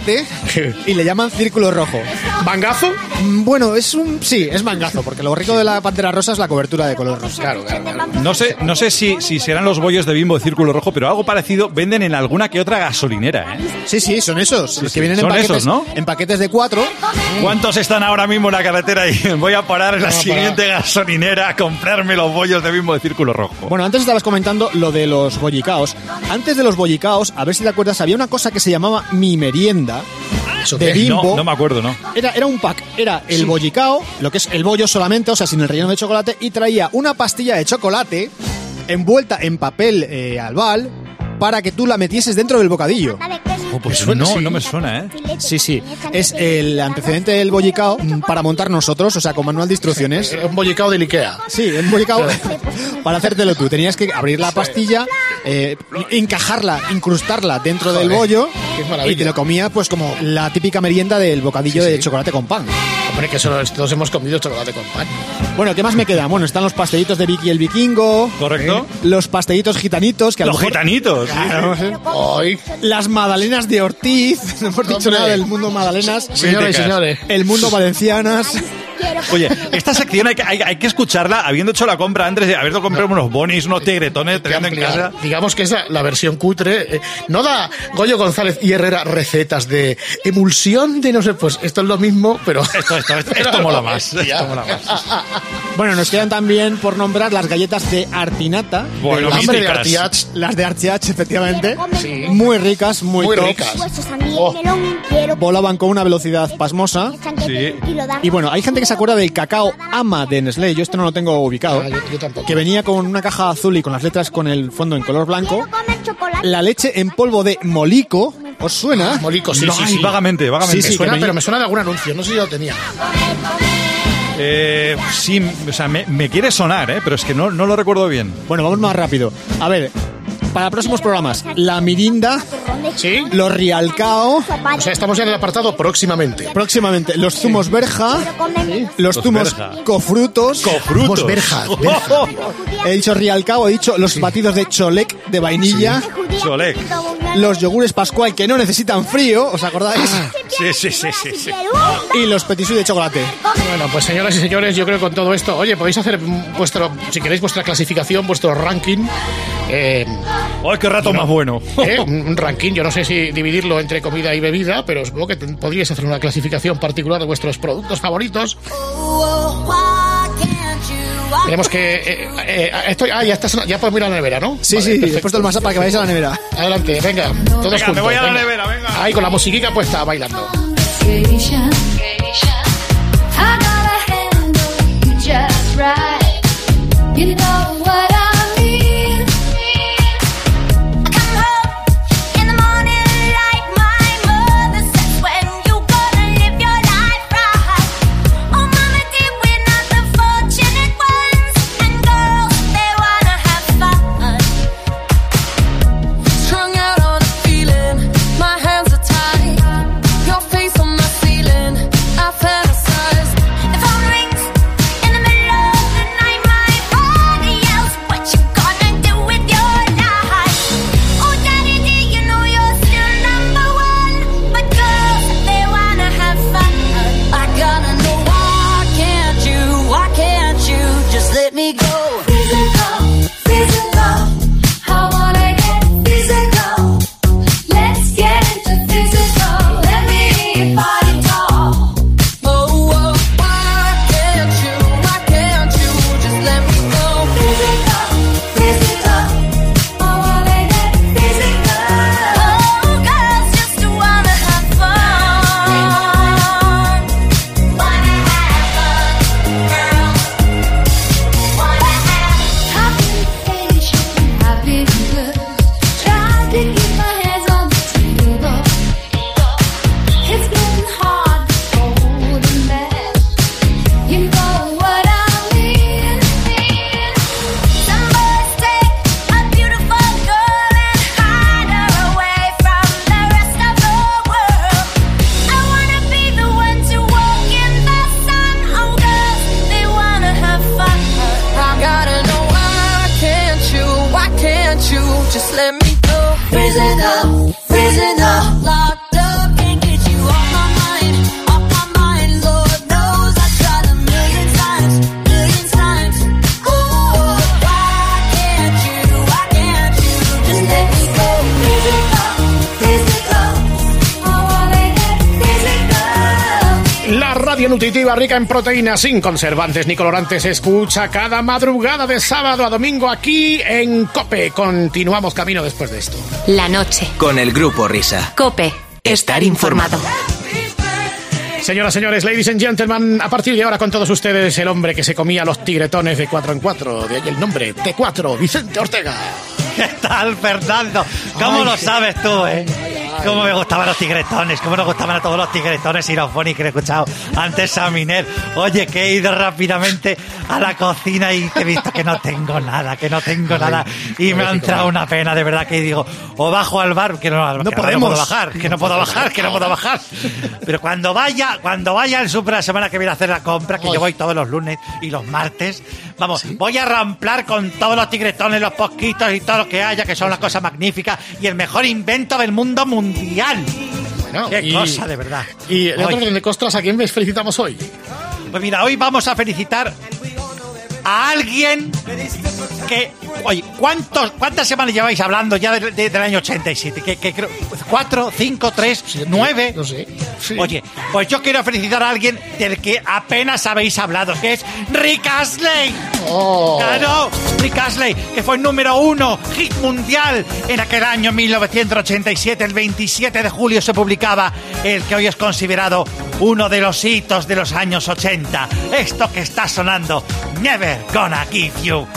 F: Y le llaman Círculo Rojo.
D: ¿Mangazo?
F: Bueno, es un... Sí, es mangazo, porque lo rico de la Pantera Rosa es la cobertura de color rosa.
D: Claro, claro, claro.
B: No sé, no sé si, si serán los bollos de Bimbo de Círculo Rojo, pero algo parecido venden en alguna que otra gasolinera, ¿eh?
F: Sí, sí, son esos.
B: Sí,
F: los
B: sí,
F: que vienen en
B: son
F: paquetes,
B: esos, ¿no?
F: En paquetes de cuatro.
B: ¿Cuántos están ahora mismo en la carretera y voy a parar en la
F: Vamos a
B: siguiente gasolinera a comprarme los bollos de Bimbo de Círculo Rojo?
F: Bueno, antes estabas comentando lo de los bollicaos. Antes de los bollicaos, a ver si te acuerdas, había una cosa que se llamaba Mi Merienda. De Bimbo.
B: No, no me acuerdo, ¿no?
F: Era, era un pack, era el
B: Sí.
F: bollicao, lo que es el bollo solamente, o sea, sin el relleno de chocolate, y traía una pastilla de chocolate envuelta en papel eh, albal para que tú la metieses dentro del bocadillo.
B: Oh, pues
F: suena,
B: no,
F: sí.
B: no me suena, ¿eh?
F: Sí, sí. Es el antecedente del bollicao para montar nosotros, o sea, con manual de instrucciones.
D: Un bollicao del Ikea.
F: Sí, un bollicao para hacértelo tú. Tenías que abrir la pastilla, eh, encajarla, incrustarla dentro del
D: Joder,
F: bollo
D: qué maravilla.
F: y te lo comías pues como la típica merienda del bocadillo de chocolate con pan.
D: Hombre, que solo todos hemos comido chocolate con pan.
F: Bueno, ¿qué más me queda? Bueno, están los pastelitos de Vicky el Vikingo.
B: ¿Correcto?
F: ¿eh? Los pastelitos gitanitos. Que a lo
B: Los
F: mejor-
B: gitanitos, sí.
F: Claro, ¿eh?
D: Hoy.
F: Las magdalenas de Ortiz. No hemos dicho
D: Hombre.
F: nada del mundo magdalenas.
D: Señores y señores.
F: El mundo valencianas.
B: Oye, esta sección hay que, hay, hay que escucharla habiendo hecho la compra antes de haberlo comprado unos bonis, unos tigretones, teniendo en casa.
D: Digamos que es la, la versión cutre. Eh, no da Goyo González y Herrera recetas de emulsión de no sé, pues esto es lo mismo, pero...
B: Esto, esto, esto, esto mola más. Esto mola más.
F: Bueno, nos quedan también por nombrar las galletas de Artinata.
B: Bueno,
F: de,
D: Hombre, de
B: míticas.
D: Artiach.
F: Las de Artiach, efectivamente.
D: Sí.
F: Muy ricas, muy,
D: Muy
F: tops.
D: ricas.
M: Oh.
F: Volaban con una velocidad pasmosa.
B: Sí.
F: Y bueno, hay gente que se acuerda del cacao Ama de Nestlé. Yo esto no lo tengo ubicado.
D: Ah, yo, yo tampoco.
F: Que venía con una caja azul y con las letras con el fondo en color blanco. La leche en polvo de Molico. ¿Os suena?
D: Molico, sí,
B: No,
D: sí,
B: ay,
D: sí.
B: vagamente, vagamente.
F: Sí,
D: Me
F: sí,
D: suena,
F: que venía-
D: pero me suena de algún anuncio, no sé si yo lo tenía.
B: Eh, sí, o sea, me, me quiere sonar, ¿eh? Pero es que no, no lo recuerdo bien.
F: Bueno, vamos más rápido. A ver, para próximos programas, la Mirinda,
D: ¿Sí?
F: los Rialcao,
D: O sea, estamos ya en el apartado próximamente.
F: próximamente los zumos Berja, los
B: Los
F: zumos
B: Berja.
F: Cofrutos,
B: Cofrutos.
D: Vamos, Berja, Berja.
F: he dicho Rialcao, he dicho los batidos de Cholec de vainilla,
B: Cholec.
F: los yogures Pascual que no necesitan frío, ¿os acordáis?
B: Sí, sí, sí, sí, sí.
F: Y los petit suisse de chocolate.
D: Bueno, pues señoras y señores, yo creo que con todo esto, oye, podéis hacer vuestro, si queréis, vuestra clasificación, vuestro ranking. Eh,
B: ¡Ay, qué rato más bueno!
D: eh, un un ranking, yo no sé si dividirlo entre comida y bebida, pero supongo que ten- podríais hacer una clasificación particular de vuestros productos favoritos. Tenemos que... Eh, eh, estoy, ah, ya, estás, ya podemos ir a la nevera, ¿no?
F: Sí,
D: Vale,
F: sí, he
D: perfecto.
F: puesto el WhatsApp para que vayáis a la nevera.
D: Adelante, venga, todos
B: Venga,
D: juntos.
B: me voy a la
D: venga.
B: nevera, venga.
D: Ahí con la musiquica puesta, bailando.
N: You know what I mean. I come home in the morning like my mother says, when you gonna live your life right. Oh, mama, dear, we're not the fortunate ones, and girls, they wanna have fun. Strung out on a feeling, my hands are tied. Your face on my ceiling, I fantasize. The phone rings in the middle of the night, my body yells.
D: saludable, nutritiva, rica en proteínas, sin conservantes ni colorantes. Escucha cada madrugada de sábado a domingo aquí en COPE. Continuamos camino después de esto.
A: La noche. Con el Grupo Risa. COPE. Estar informado.
D: Señoras, señores, ladies and gentlemen, a partir de ahora con todos ustedes el hombre que se comía los tigretones de cuatro en cuatro. De ahí el nombre, T cuatro, Vicente Ortega.
J: ¿Qué tal, Fernando? ¿Cómo
D: Ay,
J: lo sabes tú, eh? Cómo me gustaban los tigretones, cómo nos gustaban a todos los tigretones y los Bonnie que he escuchado antes a Miner. Oye, que he ido rápidamente a la cocina y he visto que no tengo nada, que no tengo nada. Y me ha entrado una pena, de verdad, que digo, o bajo al bar, que no,
D: No
J: que
D: podemos.
J: no puedo bajar, que no puedo bajar, que no puedo bajar. Pero cuando vaya, cuando vaya al súper la semana que viene a hacer la compra, que yo voy todos los lunes y los martes, vamos, voy a ramplar con todos los tigretones, los posquitos y todo lo que haya, que son las cosas magníficas y el mejor invento del mundo mundial.
D: Bueno,
J: Qué
D: y-
J: cosa, de verdad.
D: Y de otro
J: Oye,
D: orden de costras, ¿a quién les felicitamos hoy?
J: pues mira, hoy vamos a felicitar a alguien que... Oye, ¿cuántos, ¿cuántas semanas lleváis hablando ya de- de- del año ochenta y siete? Que, que creo, ¿Cuatro, cinco, tres, nueve?
D: No sé. Sí.
J: Oye, pues yo quiero felicitar a alguien del que apenas habéis hablado, que es Rick Astley.
D: Oh.
J: Claro, Rick Astley, que fue número uno, hit mundial en aquel año mil novecientos ochenta y siete. El veintisiete de julio se publicaba el que hoy es considerado uno de los hitos de los años ochenta. Esto que está sonando, Never Gonna Give You Up.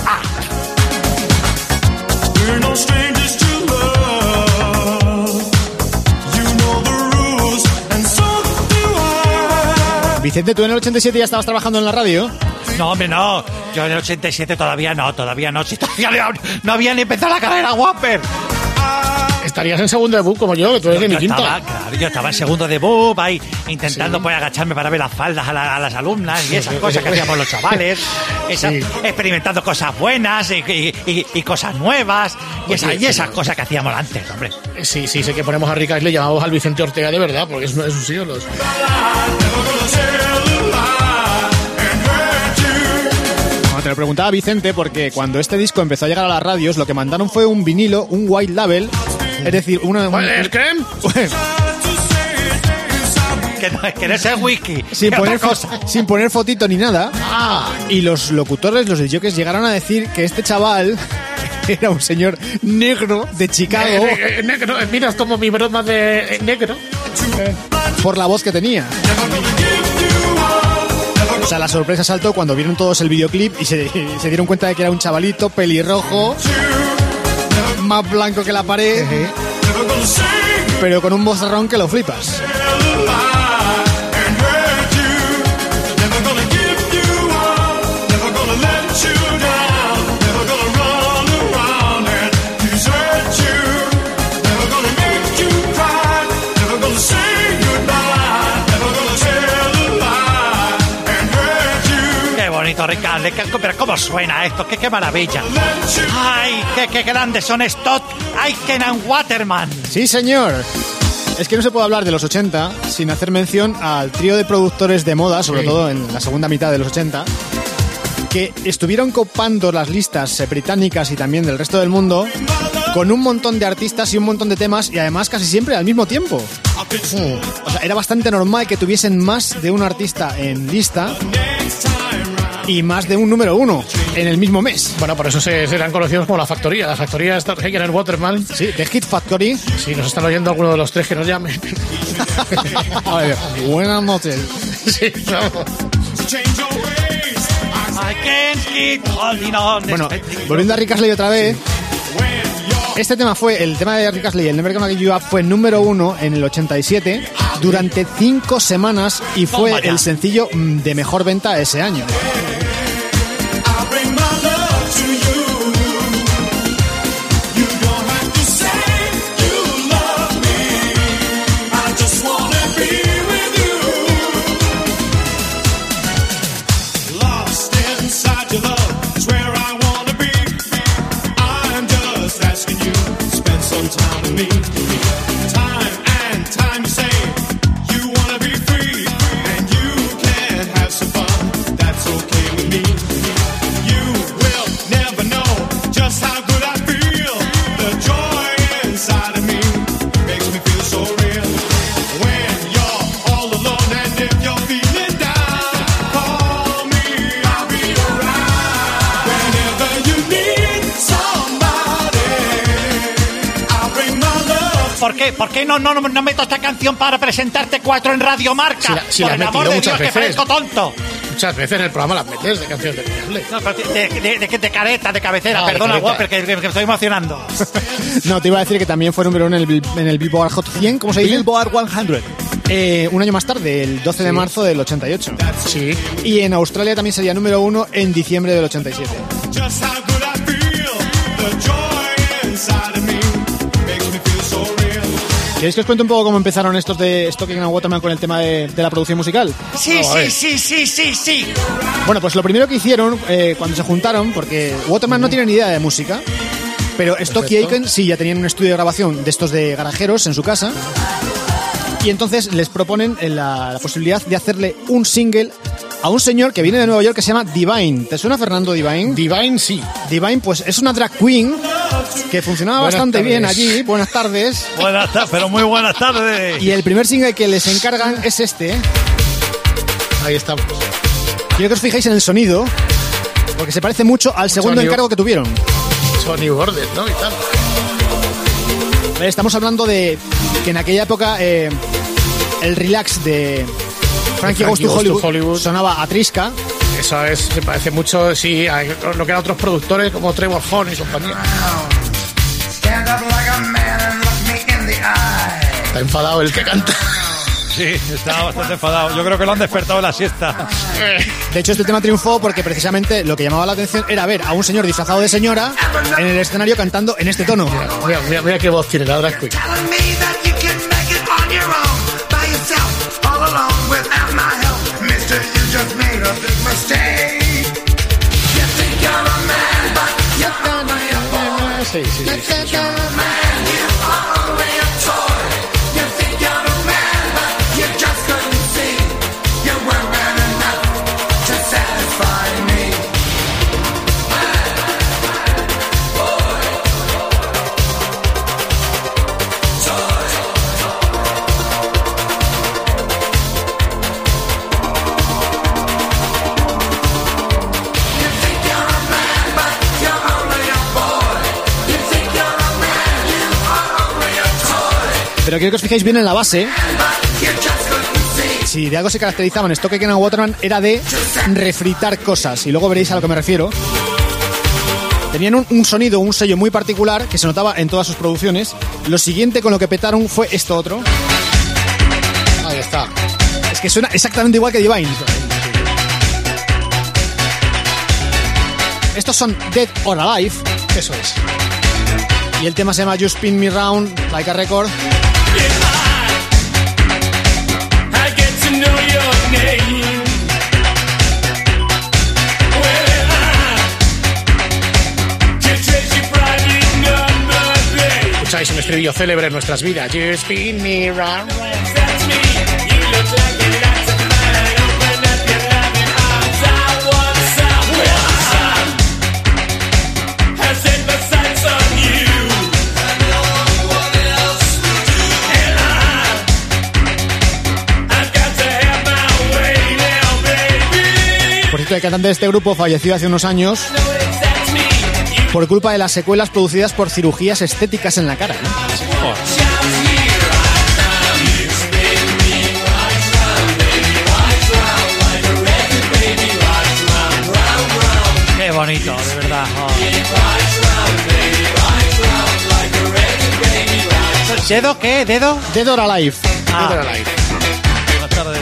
O: We're no strangers to love. You know the rules, and so do I.
F: Vicente, ¿tú en el ochenta y siete ya estabas trabajando en la radio?
J: No, hombre, no. Yo en el ochenta y siete todavía no, todavía no. Si todavía no, no había ni empezado la carrera Whopper.
D: Estarías en segundo debut como yo, que tú eres de mi
J: Yo
D: quinta.
J: estaba, claro, yo estaba en segundo de book, ahí intentando pues agacharme para ver las faldas a, la- a las alumnas y esas cosas que hacíamos los chavales, esas-
D: Sí.
J: experimentando cosas buenas y, y- y- y cosas nuevas y,
D: Oye,
J: esas, y esas cosas que hacíamos antes, hombre.
D: Sí, sí, sé que ponemos a Rick Astley, llamamos al Vicente Ortega de verdad, porque es uno de sus ídolos.
F: No, te lo preguntaba Vicente porque cuando este disco empezó a llegar a las radios, lo que mandaron fue un vinilo, un white label, es decir, una... un-
D: ¿Es creme?
J: Que no, que no es el whisky.
F: sin,
J: que
F: poner
J: otra
F: fo-
J: cosa.
F: sin poner fotito ni nada.
D: Ah,
F: Y los locutores, los jockeys, llegaron a decir que este chaval era un señor negro de Chicago
D: eh, eh, negro, eh, miras como mi broma de eh, negro.
F: por la voz que tenía. O sea, la sorpresa saltó cuando vieron todos el videoclip y se, se dieron cuenta de que era un chavalito pelirrojo, más blanco que la pared, pero con un vozarrón que lo flipas.
J: Qué bonito, Ricardo. qué- Pero cómo suena esto, qué, qué maravilla. Ay, qué, qué grandes son Stott, Aitken and Waterman.
F: Sí, señor. Es que no se puede hablar de los ochenta sin hacer mención al trío de productores de moda, sobre
D: Sí.
F: todo en la segunda mitad de los ochenta, que estuvieron copando las listas eh, británicas y también del resto del mundo con un montón de artistas y un montón de temas y además casi siempre al mismo tiempo. O sea, era bastante normal que tuviesen más de un artista en lista y más de un número uno en el mismo mes.
D: Bueno, por eso se serán conocidos como la factoría. La factoría está Hagen and Waterman.
F: Sí, The Hit Factory.
D: Sí, nos están oyendo alguno de los tres que nos llamen.
F: A ver, buenas noches.
D: Sí, vamos.
J: I can't keep holding on.
F: Bueno, volviendo a Rick Astley otra vez. Este tema fue, el tema de Rick Astley, el Never Gonna Give You Up, fue número uno en el ochenta y siete durante cinco semanas y fue
J: Toma ya.
F: el sencillo mm, de mejor venta ese año.
O: Time with me, time and time you say you wanna be free, and you can have some fun. That's okay.
J: qué, ¿por qué no, no, no, no meto esta canción para presentarte cuatro en Radio Marca?
D: Si la, si
J: Por
D: la
J: el
D: has
J: amor
D: metido
J: de
D: muchas
J: Dios, que
D: veces.
J: parezco tonto.
D: Muchas veces en el programa las metes de canciones de Piñable.
J: No, pero de, de, de, de careta, de cabecera,
D: Ah, de
J: perdona,
D: careta.
J: Whopper, que, que, que me estoy emocionando.
F: No, te iba a decir que también fue número uno en el, Bil- en el Billboard Hot cien, ¿cómo se dice?
B: Billboard cien.
F: Eh, un año más tarde, el doce de marzo del ochenta y ocho.
D: Sí.
F: Y en Australia también sería número uno en diciembre del ochenta y siete.
O: Just how good I feel, the joy inside of me makes me feel so real.
F: ¿Queréis que os cuente un poco cómo empezaron estos de Stocking and Waterman con el tema de, de la producción musical?
J: Sí, sí, sí, sí, sí, sí.
F: Bueno, pues lo primero que hicieron eh, cuando se juntaron, porque Waterman no tiene ni idea de música, pero Stock y
D: Perfecto.
F: Aiken sí ya tenían un estudio de grabación de estos de garajeros en su casa, y entonces les proponen eh, la, la posibilidad de hacerle un single a un señor que viene de Nueva York que se llama Divine. ¿Te suena, Fernando, Divine?
D: Divine, sí.
F: Divine, pues es una drag queen que funcionaba
D: Buenas
F: bastante
D: tardes.
F: bien allí. Buenas tardes.
B: Buenas tardes, pero muy buenas tardes.
F: Y el primer single que les encargan es este. ¿eh?
D: Ahí estamos.
F: Quiero que os fijéis en el sonido, porque se parece mucho al segundo
D: Sonido.
F: encargo que tuvieron.
D: Sony Gordon, ¿no? Y tal.
F: Eh, Estamos hablando de que en aquella época eh, el relax de Frankie,
D: Frankie
F: Goes to
D: Goes to
F: Hollywood,
D: Hollywood.
F: sonaba a Trisca.
D: Eso es, se parece mucho, sí, a lo que eran otros productores como Trevor Horn y compañía. Está enfadado el que canta.
B: Sí, está bastante enfadado. Yo creo que lo han despertado en la siesta.
F: De hecho, este tema triunfó porque precisamente lo que llamaba la atención era ver a un señor disfrazado de señora en el escenario cantando en este tono.
D: Mira, mira, mira qué voz tiene la drag queen. Sí, sí, sí, sí.
F: Pero quiero que os fijéis bien en la base. Si de algo se caracterizaban Stock Aitken and Waterman era de refritar cosas, y luego veréis a lo que me refiero. Tenían un, un sonido, un sello muy particular que se notaba en todas sus producciones. Lo siguiente con lo que petaron fue esto otro.
D: Ahí está.
F: Es que suena exactamente igual que Divine. Estos son Dead or Alive.
D: Eso es.
F: Y el tema se llama You Spin Me Round Like a Record.
O: I get to know your name. Well, I can trace your private number, babe.
D: Escucháis un estribillo célebre en nuestras vidas. You spin me round.
O: That's me. You look like you got to find. Open up your loving arms. I want some. Well, I have set my sights on you. And no one else will do. And I, I've got to have my way now, baby.
F: Por cierto, el cantante de este grupo falleció hace unos años
O: That's me.
F: por culpa de las secuelas producidas por cirugías estéticas en la cara.
J: Qué bonito, de verdad. Oh. ¿Dedo qué? ¿Dedo?
F: Dead or Alive.
J: Ah.
D: Dead or Alive.
B: Buenas tardes.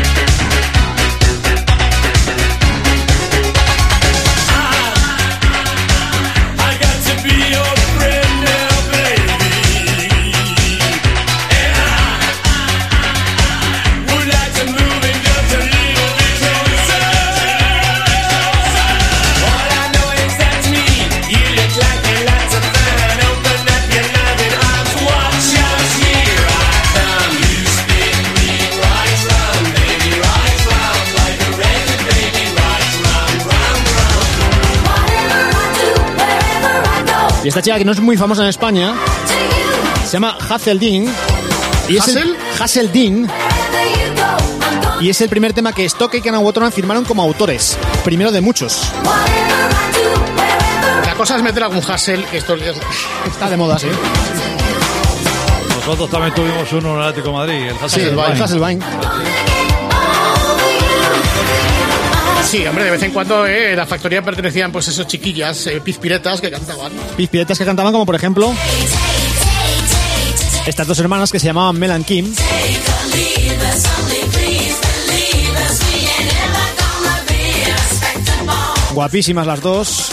O: I got to be your friend now, baby. And I would like to move in just a little bit closer. All I know is that's me. You look like you like to find. Open up your loving arms. Watch out, here I come. You spin me right round, baby, right round like a record, baby, right round, round, round.
F: Y esta chica que no es muy famosa en España se llama Hazel Dean. Y es el,
D: ¿Hazel?
F: Hazel Dean. Y es el primer tema que Stock Aitken and Waterman firmaron como autores. Primero de muchos.
D: La cosa es meter algún Hassel, que esto es...
F: Está de moda, sí.
B: Los Nosotros también tuvimos uno en el Atlético de Madrid, el
D: Sí, el
B: Hasselbein.
D: Hasselbein. Sí, hombre, de vez en cuando eh, la factoría pertenecían pues esos chiquillas, eh, pizpiretas que cantaban.
F: Pizpiretas que cantaban como por ejemplo estas dos hermanas que se llamaban Mel and Kim. Guapísimas las dos.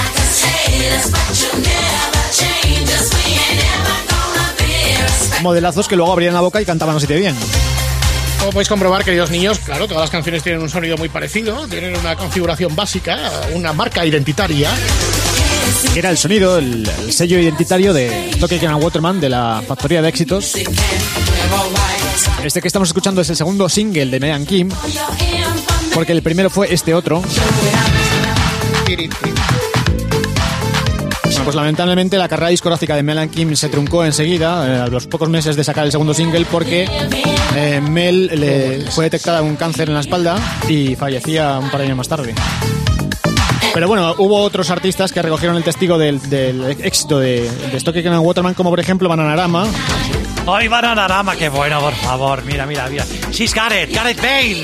F: Modelazos que luego abrían la boca y cantaban así de bien.
D: Como podéis comprobar, queridos niños, claro, todas las canciones tienen un sonido muy parecido, tienen una configuración básica, una marca identitaria.
F: Era el sonido, el, el sello identitario de Stock and Waterman, de la factoría de éxitos. Este que estamos escuchando es el segundo single de Mel and Kim, porque el primero fue este otro. Bueno, pues lamentablemente la carrera discográfica de Mel and Kim se truncó enseguida, eh, a los pocos meses de sacar el segundo single, porque eh, Mel le fue detectada un cáncer en la espalda y fallecía un par de años más tarde. Pero bueno, hubo otros artistas que recogieron el testigo del, del éxito de, de Stock and Waterman, como por ejemplo Bananarama.
J: ¡Ay, Bananarama! ¡Qué bueno, por favor! Mira, mira, mira. She's Gareth, Gareth Bale.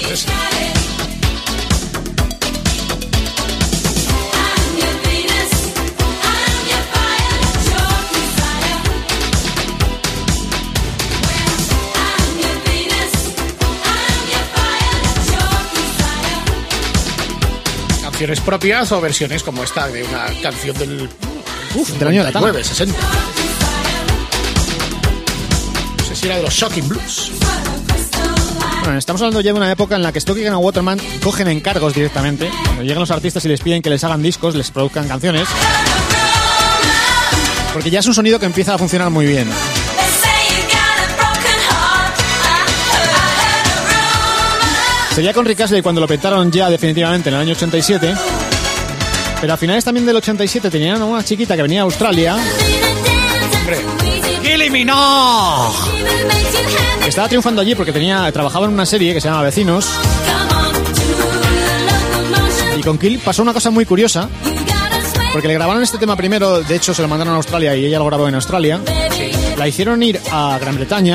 D: Canciones propias o versiones como esta de una canción del
F: Uf, del año de la
D: nueve, sesenta. No sé si era de los Shocking Blues.
F: Bueno, estamos hablando ya de una época en la que Stock and Waterman cogen encargos directamente. Cuando llegan los artistas y les piden que les hagan discos, les produzcan canciones. Porque ya es un sonido que empieza a funcionar muy bien. Sería con Rick Astley cuando lo petaron ya definitivamente en el año ochenta y siete. Pero a finales también del ochenta y siete tenían a una chiquita que venía de Australia.
J: ¡Kylie Minogue!
F: Estaba triunfando allí porque tenía trabajaba en una serie que se llama Vecinos. Y con Kylie pasó una cosa muy curiosa. Porque le grabaron este tema primero, de hecho se lo mandaron a Australia y ella lo grabó en Australia. La hicieron ir a Gran Bretaña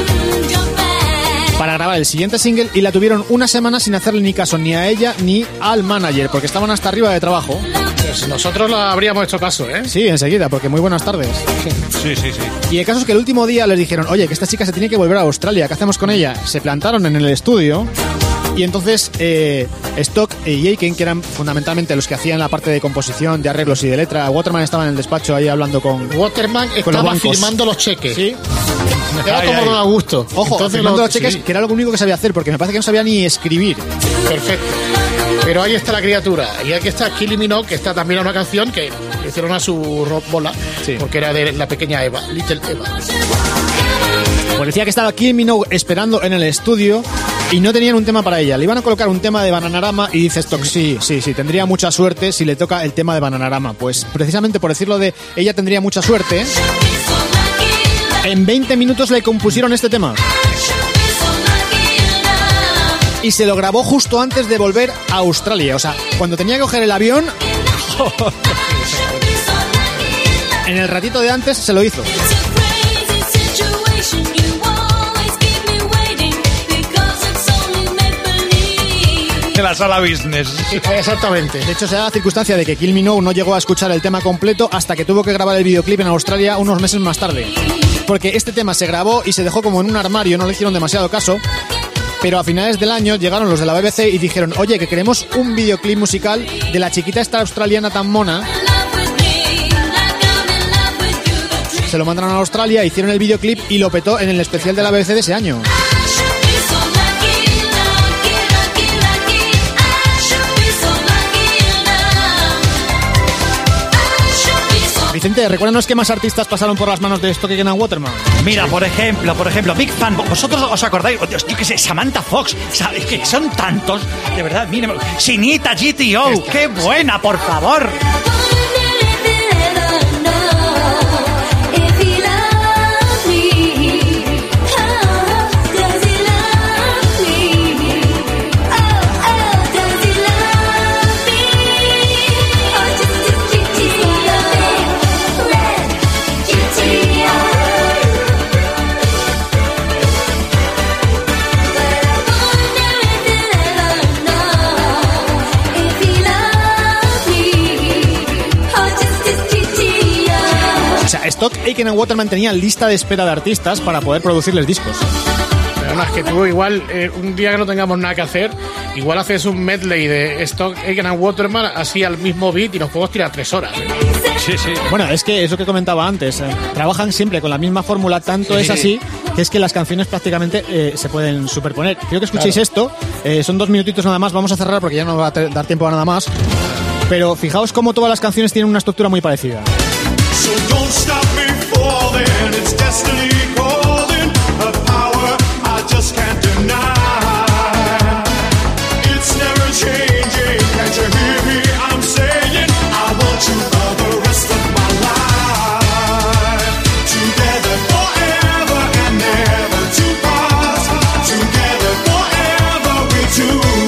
F: para grabar el siguiente single y la tuvieron una semana sin hacerle ni caso ni a ella ni al manager, porque estaban hasta arriba de trabajo.
D: Pues nosotros lo habríamos hecho caso, ¿eh?
F: Sí, enseguida, porque muy buenas tardes.
B: Sí, sí, sí.
F: Y el caso es que el último día les dijeron, oye, que esta chica se tiene que volver a Australia, ¿qué hacemos con ella? Se plantaron en el estudio y entonces eh, Stock y Aiken, que eran fundamentalmente los que hacían la parte de composición, de arreglos y de letra, Waterman estaba en el despacho ahí hablando con
D: Waterman
F: con
D: estaba
F: los bancos.
D: firmando los cheques.
F: Sí.
D: Era
F: Ay,
D: como
F: ay.
D: don Augusto.
F: Ojo,
D: Entonces
F: firmando
D: lo-
F: los cheques,
D: sí.
F: que era lo único que sabía hacer, porque me parece que no sabía ni escribir.
D: Perfecto. Pero ahí está la criatura. Y aquí está Kylie Minogue, que está también a una canción que le hicieron a su rock bola, porque era de la pequeña Eva, Little Eva.
F: Pues decía que estaba Kylie Minogue esperando en el estudio y no tenían un tema para ella. Le iban a colocar un tema de Bananarama y dice Stock, sí, sí, sí, tendría mucha suerte si le toca el tema de Bananarama. Pues precisamente por decirlo de ella tendría mucha suerte, en veinte minutos le compusieron este tema. Y se lo grabó justo antes de volver a Australia. O sea, cuando tenía que coger el avión, en el ratito de antes se lo hizo.
B: De la sala business.
D: Exactamente.
F: De hecho, se da la circunstancia de que Kylie Minogue no llegó a escuchar el tema completo hasta que tuvo que grabar el videoclip en Australia unos meses más tarde. Porque este tema se grabó y se dejó como en un armario, no le hicieron demasiado caso. Pero a finales del año llegaron los de la B B C y dijeron, oye, que queremos un videoclip musical de la chiquita esta australiana tan mona. Se lo mandaron a Australia, hicieron el videoclip y lo petó en el especial de la B B C de ese año. Vicente, recuérdanos qué más artistas pasaron por las manos de Stock and Waterman.
J: Mira, por ejemplo, por ejemplo, Big Fan. ¿Vosotros os acordáis? Oh, Dios, yo qué sé, Samantha Fox. ¿Sabes? Que son tantos. De verdad, miren. Sinita G T O. ¡Qué buena, por favor!
F: Stock Aitken and Waterman tenían lista de espera de artistas para poder producirles discos.
D: Además que tú igual, eh, un día que no tengamos nada que hacer, igual haces un medley de Stock Aitken and Waterman así al mismo beat y nos podemos tirar tres horas. ¿eh?
B: Sí, sí.
F: Bueno, es que es lo que comentaba antes. eh, trabajan siempre con la misma fórmula, tanto
D: Sí.
F: es así que es que las canciones prácticamente eh, se pueden superponer. Quiero que escuchéis
D: Claro.
F: esto. eh, son dos minutitos nada más. Vamos a cerrar porque ya no va a te- dar tiempo a nada más. Pero fijaos cómo todas las canciones tienen una estructura muy parecida.
O: So don't stop me falling, it's destiny calling, a power I just can't deny. It's never changing, can't you hear me? I'm saying I want you for the rest of my life. Together forever and never to part. Together forever we do.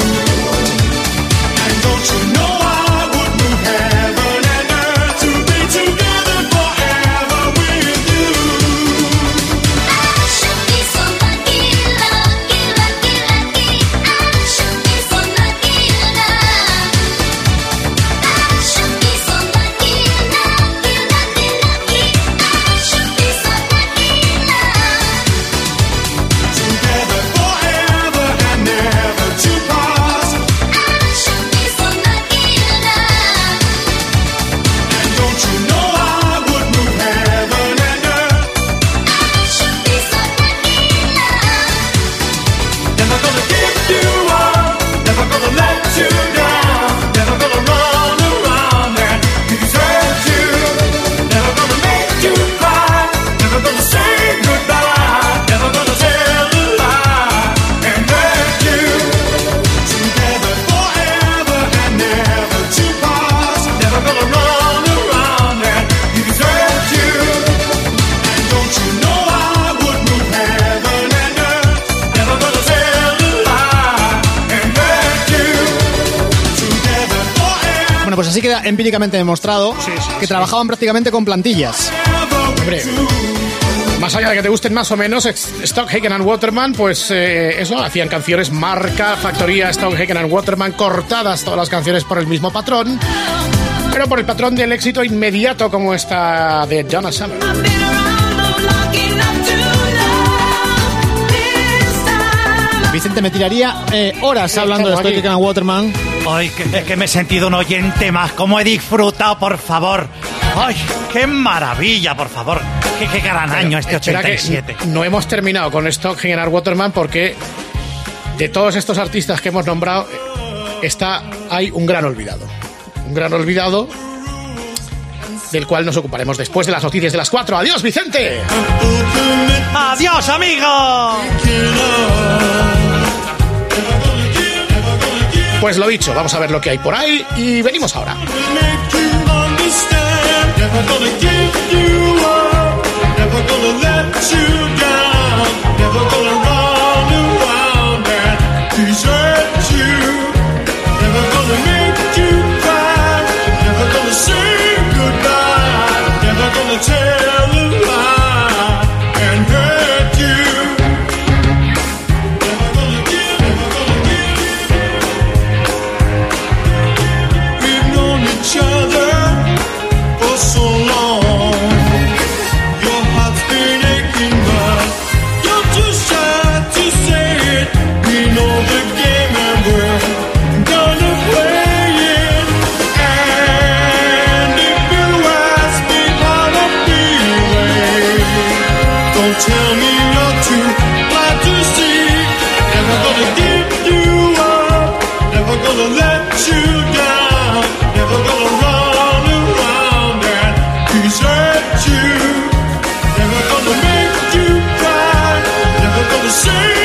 O: And don't you know I would move heaven and earth to be together forever with you. I should be so lucky, lucky, lucky, lucky. I should be so lucky, love. I should be so lucky, lucky, lucky, lucky. I should be so lucky, love. Together forever and never to part. I should be so lucky, love. And don't you know I would move heaven and earth? I should be so lucky, love. Never gonna give you up, never gonna let you down, never gonna run around and desert you, never gonna make you cry, never gonna say goodbye, never gonna tell a lie and hurt you. Together forever and never to part, never gonna run around and desert you. And don't you know I would move heaven and earth, never gonna tell a lie and hurt you. Together forever.
F: Bueno, pues así queda empíricamente demostrado que trabajaban prácticamente con plantillas.
D: Hombre, más allá de que te gusten más o menos, ex- Stock Aitken and Waterman, pues eh, eso, hacían canciones marca, factoría Stock Aitken and Waterman, cortadas todas las canciones por el mismo patrón, pero por el patrón del éxito inmediato como esta de Donna Summer.
F: Vicente me tiraría eh, horas hablando de
J: estamos
F: Stock
J: aquí.
F: Aitken and Waterman.
J: Ay, que, es que me he sentido un oyente más. ¿Cómo he disfrutado, por favor? Ay, qué maravilla, por favor. Qué, qué gran año este
D: Espera
J: ochenta y
D: que
J: siete.
D: no hemos terminado con Stock Aitken and Waterman porque de todos estos artistas que hemos nombrado está hay un gran olvidado. Un gran olvidado del cual nos ocuparemos después de las noticias de las cuatro. ¡Adiós, Vicente!
J: ¡Adiós, amigo!
D: Pues lo dicho, vamos a ver lo que hay por ahí y venimos ahora.
O: Never gonna give you up, never gonna let you down, never gonna run around and desert you, never gonna make you cry, never gonna say goodbye, never gonna tell a lie and hurt you. Never gonna give, never gonna give. We've known each other for so long. Your heart's been aching, but you're too shy to say it. We know the game and we're gonna play it. And if you ask me how I'm feeling, don't tell me you're too glad to see. Never gonna give you up, never gonna let you down, never gonna run around and desert you, never gonna make you cry, never gonna say